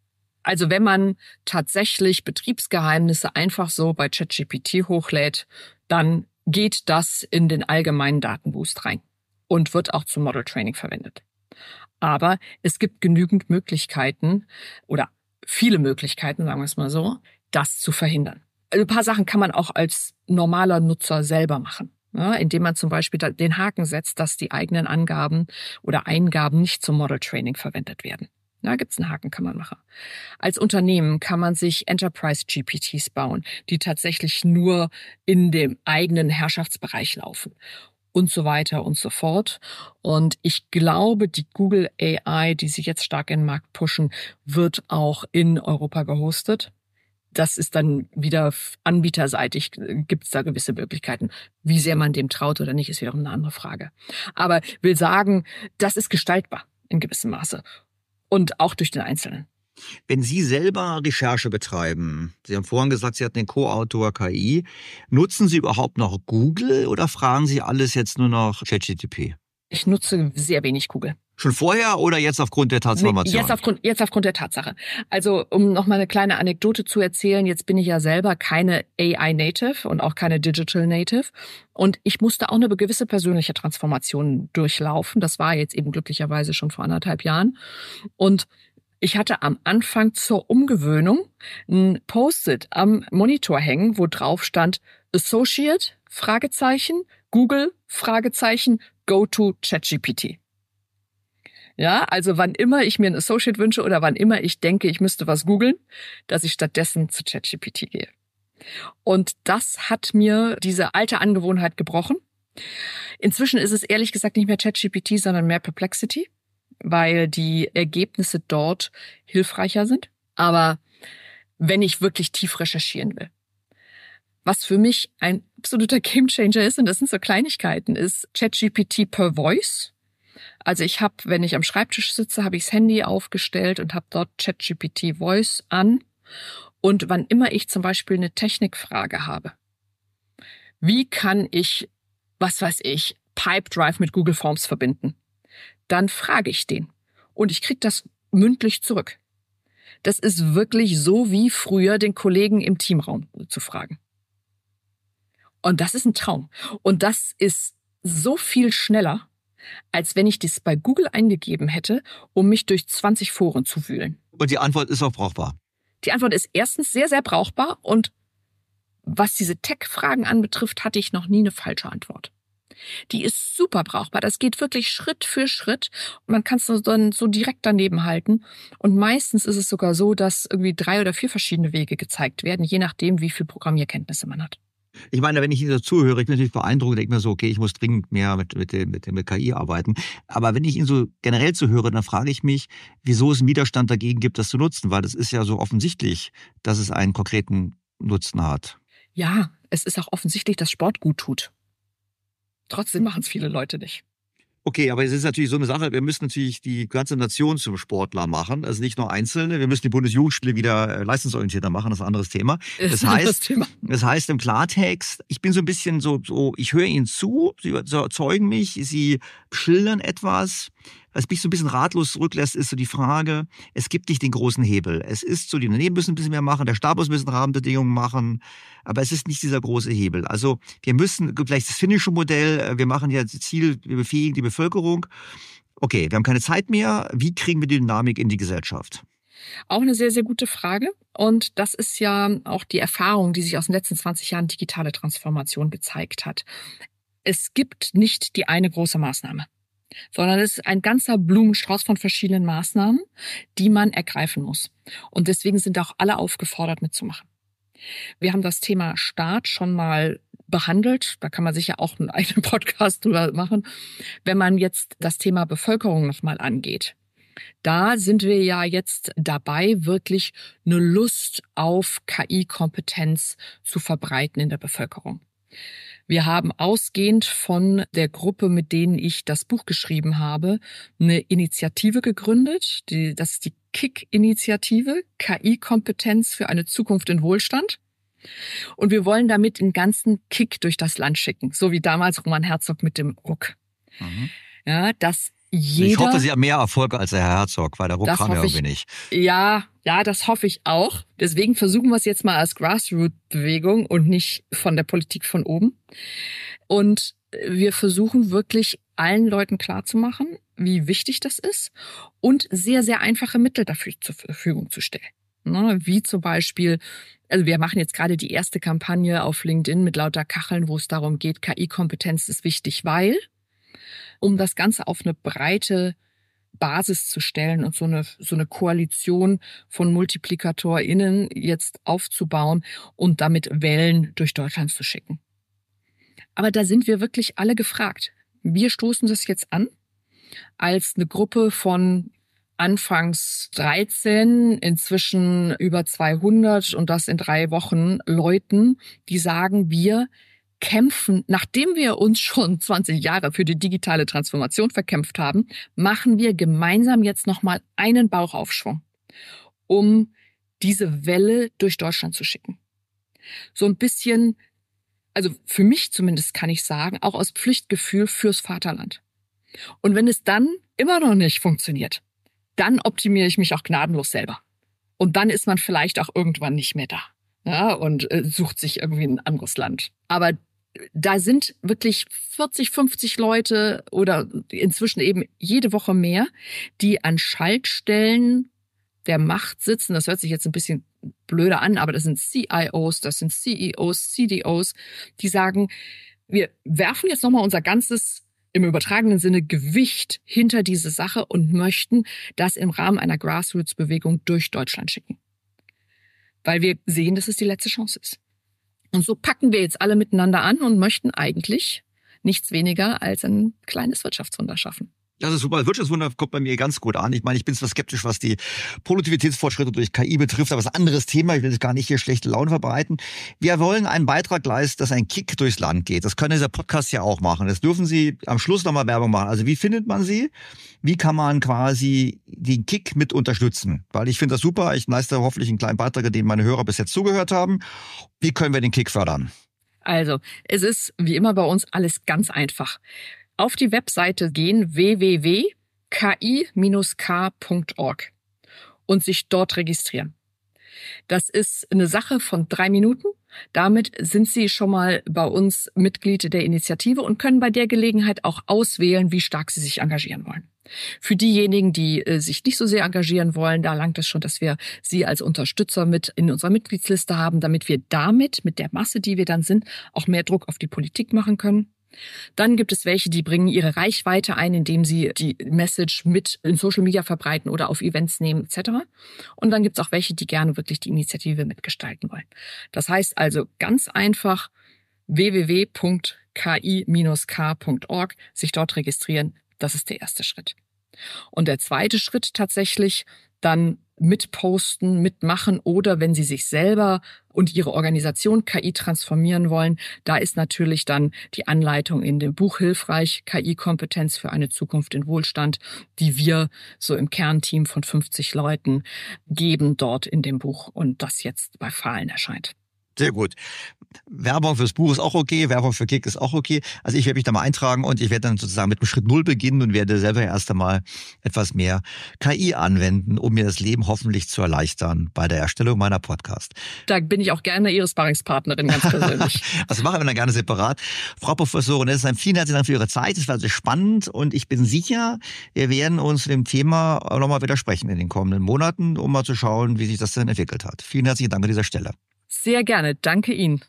J: Also wenn man tatsächlich Betriebsgeheimnisse einfach so bei ChatGPT hochlädt, dann geht das in den allgemeinen Datenboost rein und wird auch zum Model Training verwendet. Aber es gibt genügend Möglichkeiten oder viele Möglichkeiten, sagen wir es mal so, das zu verhindern. Also ein paar Sachen kann man auch als normaler Nutzer selber machen, ja, indem man zum Beispiel den Haken setzt, dass die eigenen Angaben oder Eingaben nicht zum Model Training verwendet werden. Da gibt's einen Haken, kann man machen. Als Unternehmen kann man sich Enterprise-G P Ts bauen, die tatsächlich nur in dem eigenen Herrschaftsbereich laufen und so weiter und so fort. Und ich glaube, die Google A I, die sie jetzt stark in den Markt pushen, wird auch in Europa gehostet. Das ist dann wieder anbieterseitig, gibt's da gewisse Möglichkeiten. Wie sehr man dem traut oder nicht, ist wiederum eine andere Frage. Aber will sagen, das ist gestaltbar in gewissem Maße. Und auch durch den Einzelnen.
B: Wenn Sie selber Recherche betreiben, Sie haben vorhin gesagt, Sie hatten den Co-Autor K I, nutzen Sie überhaupt noch Google oder fragen Sie alles jetzt nur noch ChatGPT?
J: Ich nutze sehr wenig Google.
B: Schon vorher oder jetzt aufgrund der Transformation?
J: Nee, jetzt aufgrund, jetzt aufgrund der Tatsache. Also, um noch mal eine kleine Anekdote zu erzählen, jetzt bin ich ja selber keine A I-Native und auch keine Digital Native. Und ich musste auch eine gewisse persönliche Transformation durchlaufen. Das war jetzt eben glücklicherweise schon vor anderthalb Jahren. Und ich hatte am Anfang zur Umgewöhnung ein Post-it am Monitor hängen, wo drauf stand Associate, Fragezeichen, Google, Fragezeichen, go to ChatGPT. Ja, also wann immer ich mir einen Associate wünsche oder wann immer ich denke, ich müsste was googeln, dass ich stattdessen zu ChatGPT gehe. Und das hat mir diese alte Angewohnheit gebrochen. Inzwischen ist es ehrlich gesagt nicht mehr ChatGPT, sondern mehr Perplexity, weil die Ergebnisse dort hilfreicher sind. Aber wenn ich wirklich tief recherchieren will. Was für mich ein absoluter Gamechanger ist, und das sind so Kleinigkeiten, ist ChatGPT per Voice. Also ich habe, wenn ich am Schreibtisch sitze, habe ich das Handy aufgestellt und habe dort ChatGPT Voice an. Und wann immer ich zum Beispiel eine Technikfrage habe, wie kann ich, was weiß ich, Pipedrive mit Google Forms verbinden, dann frage ich den. Und ich kriege das mündlich zurück. Das ist wirklich so wie früher den Kollegen im Teamraum zu fragen. Und das ist ein Traum. Und das ist so viel schneller, als wenn ich das bei Google eingegeben hätte, um mich durch zwanzig Foren zu wühlen.
B: Und die Antwort ist auch brauchbar.
J: Die Antwort ist erstens sehr, sehr brauchbar. Und was diese Tech-Fragen anbetrifft, hatte ich noch nie eine falsche Antwort. Die ist super brauchbar. Das geht wirklich Schritt für Schritt. Und man kann es dann so direkt daneben halten. Und meistens ist es sogar so, dass irgendwie drei oder vier verschiedene Wege gezeigt werden, je nachdem, wie viel Programmierkenntnisse man hat.
B: Ich meine, wenn ich Ihnen so zuhöre, ich bin natürlich beeindruckt, denke mir so, okay, ich muss dringend mehr mit, mit, dem, mit, dem, mit K I arbeiten. Aber wenn ich Ihnen so generell zuhöre, dann frage ich mich, wieso es einen Widerstand dagegen gibt, das zu nutzen. Weil das ist ja so offensichtlich, dass es einen konkreten Nutzen hat.
J: Ja, es ist auch offensichtlich, dass Sport gut tut. Trotzdem machen es viele Leute nicht.
B: Okay, aber es ist natürlich so eine Sache, wir müssen natürlich die ganze Nation zum Sportler machen, also nicht nur Einzelne. Wir müssen die Bundesjugendspiele wieder leistungsorientierter machen, das ist ein anderes Thema. Das heißt, Thema. das heißt im Klartext, ich bin so ein bisschen so, so ich höre Ihnen zu, Sie überzeugen mich, Sie schildern etwas. Was mich so ein bisschen ratlos zurücklässt, ist so die Frage, es gibt nicht den großen Hebel. Es ist so, die Unternehmen müssen ein bisschen mehr machen, der Staat muss ein bisschen Rahmenbedingungen machen, aber es ist nicht dieser große Hebel. Also wir müssen, gleich das finnische Modell, wir machen ja das Ziel, wir befähigen die Bevölkerung. Okay, wir haben keine Zeit mehr. Wie kriegen wir die Dynamik in die Gesellschaft?
J: Auch eine sehr, sehr gute Frage. Und das ist ja auch die Erfahrung, die sich aus den letzten zwanzig Jahren digitale Transformation gezeigt hat. Es gibt nicht die eine große Maßnahme, sondern es ist ein ganzer Blumenstrauß von verschiedenen Maßnahmen, die man ergreifen muss. Und deswegen sind auch alle aufgefordert, mitzumachen. Wir haben das Thema Staat schon mal behandelt. Da kann man sicher auch einen eigenen Podcast drüber machen. Wenn man jetzt das Thema Bevölkerung nochmal angeht, da sind wir ja jetzt dabei, wirklich eine Lust auf K I-Kompetenz zu verbreiten in der Bevölkerung. Wir haben ausgehend von der Gruppe, mit denen ich das Buch geschrieben habe, eine Initiative gegründet. Die, das ist die K I C-Initiative, K I-Kompetenz für eine Zukunft in Wohlstand. Und wir wollen damit den ganzen Kick durch das Land schicken, so wie damals Roman Herzog mit dem Ruck. Mhm. Ja, dass jeder,
B: ich hoffe, Sie haben mehr Erfolg als der Herr Herzog, weil der Ruck kam ja irgendwie nicht.
J: Ja, ja, das hoffe ich auch. Deswegen versuchen wir es jetzt mal als Grassroot-Bewegung und nicht von der Politik von oben. Und wir versuchen wirklich allen Leuten klarzumachen, wie wichtig das ist und sehr, sehr einfache Mittel dafür zur Verfügung zu stellen. Wie zum Beispiel, also wir machen jetzt gerade die erste Kampagne auf LinkedIn mit lauter Kacheln, wo es darum geht, K I-Kompetenz ist wichtig, weil, um das Ganze auf eine breite Basis zu stellen und so eine, so eine Koalition von MultiplikatorInnen jetzt aufzubauen und damit Wellen durch Deutschland zu schicken. Aber da sind wir wirklich alle gefragt. Wir stoßen das jetzt an als eine Gruppe von anfangs dreizehn, inzwischen über zweihundert und das in drei Wochen Leuten, die sagen, wir kämpfen, nachdem wir uns schon zwanzig Jahre für die digitale Transformation verkämpft haben, machen wir gemeinsam jetzt nochmal einen Bauchaufschwung, um diese Welle durch Deutschland zu schicken. So ein bisschen, also für mich zumindest kann ich sagen, auch aus Pflichtgefühl fürs Vaterland. Und wenn es dann immer noch nicht funktioniert, dann optimiere ich mich auch gnadenlos selber. Und dann ist man vielleicht auch irgendwann nicht mehr da, ja, und äh, sucht sich irgendwie ein anderes Land. Aber da sind wirklich vierzig, fünfzig Leute oder inzwischen eben jede Woche mehr, die an Schaltstellen der Macht sitzen. Das hört sich jetzt ein bisschen blöder an, aber das sind C I Os, das sind C E Os, C D Os, die sagen, wir werfen jetzt nochmal unser ganzes im übertragenen Sinne Gewicht hinter diese Sache und möchten das im Rahmen einer Grassroots-Bewegung durch Deutschland schicken. Weil wir sehen, dass es die letzte Chance ist. Und so packen wir jetzt alle miteinander an und möchten eigentlich nichts weniger als ein kleines Wirtschaftswunder schaffen.
B: Das ist super. Wirtschaftswunder kommt bei mir ganz gut an. Ich meine, ich bin zwar skeptisch, was die Produktivitätsfortschritte durch K I betrifft, aber das ist ein anderes Thema. Ich will jetzt gar nicht hier schlechte Laune verbreiten. Wir wollen einen Beitrag leisten, dass ein Kick durchs Land geht. Das kann dieser Podcast ja auch machen. Das dürfen Sie am Schluss nochmal Werbung machen. Also wie findet man Sie? Wie kann man quasi den Kick mit unterstützen? Weil ich finde das super. Ich leiste hoffentlich einen kleinen Beitrag, dem meine Hörer bis jetzt zugehört haben. Wie können wir den Kick fördern?
J: Also, es ist wie immer bei uns alles ganz einfach. Auf die Webseite gehen w w w punkt k i dash k punkt org und sich dort registrieren. Das ist eine Sache von drei Minuten. Damit sind Sie schon mal bei uns Mitglied der Initiative und können bei der Gelegenheit auch auswählen, wie stark Sie sich engagieren wollen. Für diejenigen, die äh, sich nicht so sehr engagieren wollen, da langt es schon, dass wir Sie als Unterstützer mit in unserer Mitgliedsliste haben, damit wir damit, mit der Masse, die wir dann sind, auch mehr Druck auf die Politik machen können. Dann gibt es welche, die bringen ihre Reichweite ein, indem sie die Message mit in Social Media verbreiten oder auf Events nehmen et cetera. Und dann gibt es auch welche, die gerne wirklich die Initiative mitgestalten wollen. Das heißt also ganz einfach w w w punkt k i dash k punkt org, sich dort registrieren. Das ist der erste Schritt. Und der zweite Schritt tatsächlich dann mitposten, mitmachen oder wenn Sie sich selber und Ihre Organisation K I transformieren wollen, da ist natürlich dann die Anleitung in dem Buch hilfreich, K I-Kompetenz für eine Zukunft in Wohlstand, die wir so im Kernteam von fünfzig Leuten geben dort in dem Buch und das jetzt bei Fahlen erscheint.
B: Sehr gut. Werbung fürs Buch ist auch okay, Werbung für Kick ist auch okay. Also ich werde mich da mal eintragen und ich werde dann sozusagen mit dem Schritt Null beginnen und werde selber erst einmal etwas mehr K I anwenden, um mir das Leben hoffentlich zu erleichtern bei der Erstellung meiner Podcast.
J: Da bin ich auch gerne Ihre Sparringspartnerin ganz persönlich.
B: Das machen wir dann gerne separat. Frau Professorin Nettesheim, vielen herzlichen Dank für Ihre Zeit. Es war sehr spannend und ich bin sicher, wir werden uns zu dem Thema nochmal wieder sprechen in den kommenden Monaten, um mal zu schauen, wie sich das denn entwickelt hat. Vielen herzlichen Dank an dieser Stelle.
J: Sehr gerne. Danke Ihnen.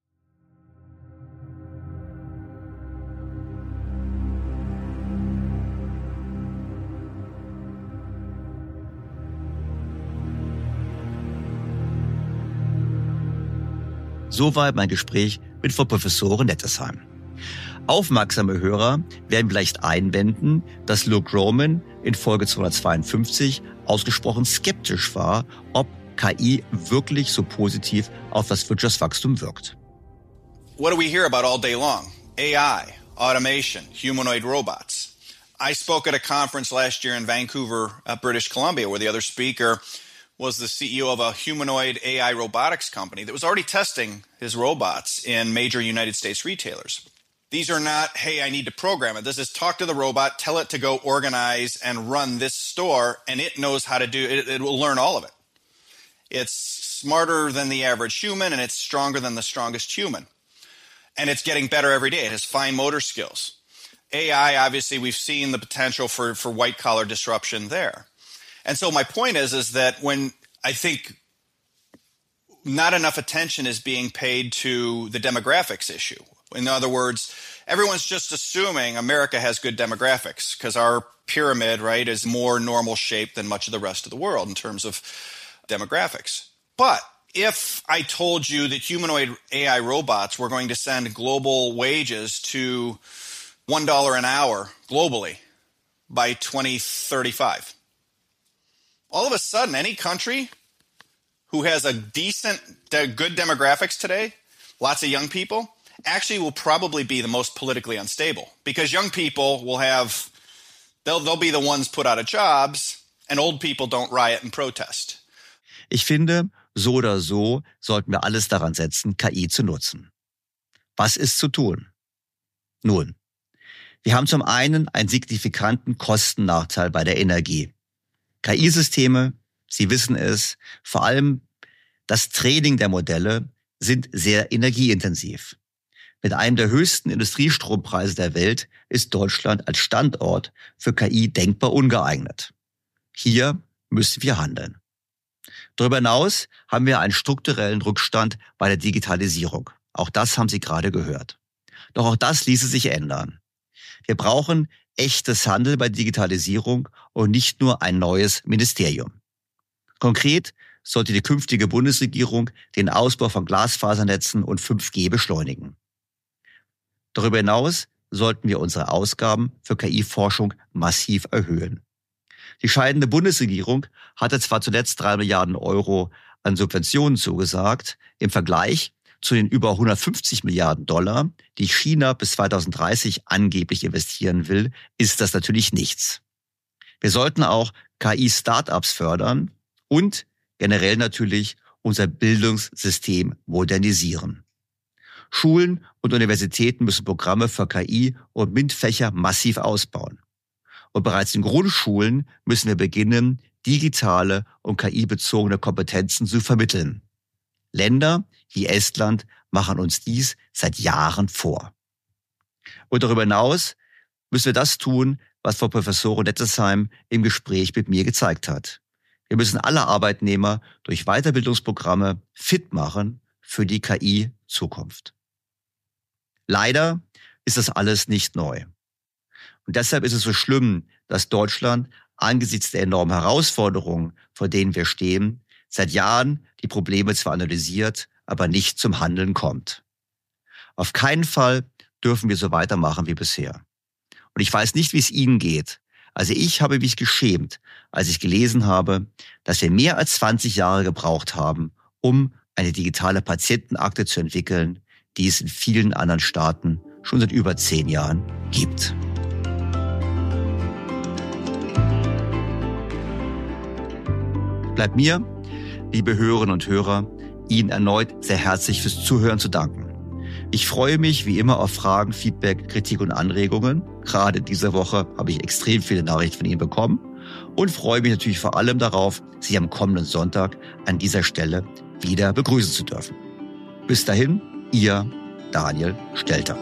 B: Soweit mein Gespräch mit Frau Professorin Nettesheim. Aufmerksame Hörer werden vielleicht einwenden, dass Luke Roman in Folge zweihundertzweiundfünfzig ausgesprochen skeptisch war, ob K I wirklich so positiv auf das Wirtschaftswachstum wirkt.
K: What do we hear about all day long? A I, automation, humanoid robots. I spoke at a conference last year in Vancouver, uh, British Columbia, where the other speaker was the C E O of a humanoid A I robotics company that was already testing his robots in major United States retailers. These are not, hey, I need to program it. This is talk to the robot, tell it to go organize and run this store, and it knows how to do it. It will learn all of it. It's smarter than the average human, and it's stronger than the strongest human. And it's getting better every day. It has fine motor skills. A I, obviously, we've seen the potential for, for white-collar disruption there. And so my point is, is that when I think not enough attention is being paid to the demographics issue. In other words, everyone's just assuming America has good demographics because our pyramid, right, is more normal shape than much of the rest of the world in terms of demographics. But if I told you that humanoid A I robots were going to send global wages to one dollar an hour globally by twenty thirty-five, all of a sudden, any country who has a decent, good demographics today, lots of young people, actually will probably be the most politically unstable because young people will have, they'll, they'll be the ones put out of jobs and old people don't riot and protest.
B: Ich finde, so oder so sollten wir alles daran setzen, K I zu nutzen. Was ist zu tun? Nun, wir haben zum einen einen signifikanten Kostennachteil bei der Energie. K I-Systeme, Sie wissen es, vor allem das Training der Modelle sind sehr energieintensiv. Mit einem der höchsten Industriestrompreise der Welt ist Deutschland als Standort für K I denkbar ungeeignet. Hier müssen wir handeln. Darüber hinaus haben wir einen strukturellen Rückstand bei der Digitalisierung. Auch das haben Sie gerade gehört. Doch auch das ließe sich ändern. Wir brauchen echtes Handeln bei Digitalisierung und nicht nur ein neues Ministerium. Konkret sollte die künftige Bundesregierung den Ausbau von Glasfasernetzen und fünf G beschleunigen. Darüber hinaus sollten wir unsere Ausgaben für K I-Forschung massiv erhöhen. Die scheidende Bundesregierung hatte zwar zuletzt drei Milliarden Euro an Subventionen zugesagt, im Vergleich zu den über hundertfünfzig Milliarden Dollar, die China bis zweitausenddreißig angeblich investieren will, ist das natürlich nichts. Wir sollten auch K I-Startups fördern und generell natürlich unser Bildungssystem modernisieren. Schulen und Universitäten müssen Programme für K I und MINT-Fächer massiv ausbauen. Und bereits in Grundschulen müssen wir beginnen, digitale und K I-bezogene Kompetenzen zu vermitteln. Länder wie Estland machen uns dies seit Jahren vor. Und darüber hinaus müssen wir das tun, was Frau Professorin Nettesheim im Gespräch mit mir gezeigt hat. Wir müssen alle Arbeitnehmer durch Weiterbildungsprogramme fit machen für die K I-Zukunft. Leider ist das alles nicht neu. Und deshalb ist es so schlimm, dass Deutschland angesichts der enormen Herausforderungen, vor denen wir stehen, seit Jahren die Probleme zwar analysiert, aber nicht zum Handeln kommt. Auf keinen Fall dürfen wir so weitermachen wie bisher. Und ich weiß nicht, wie es Ihnen geht. Also ich habe mich geschämt, als ich gelesen habe, dass wir mehr als zwanzig Jahre gebraucht haben, um eine digitale Patientenakte zu entwickeln, die es in vielen anderen Staaten schon seit über zehn Jahren gibt. Bleibt mir, liebe Hörerinnen und Hörer, Ihnen erneut sehr herzlich fürs Zuhören zu danken. Ich freue mich wie immer auf Fragen, Feedback, Kritik und Anregungen. Gerade in dieser Woche habe ich extrem viele Nachrichten von Ihnen bekommen und freue mich natürlich vor allem darauf, Sie am kommenden Sonntag an dieser Stelle wieder begrüßen zu dürfen. Bis dahin, Ihr Daniel Stelter.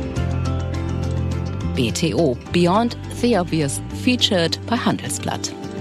A: B T O Beyond the Obvious featured bei Handelsblatt.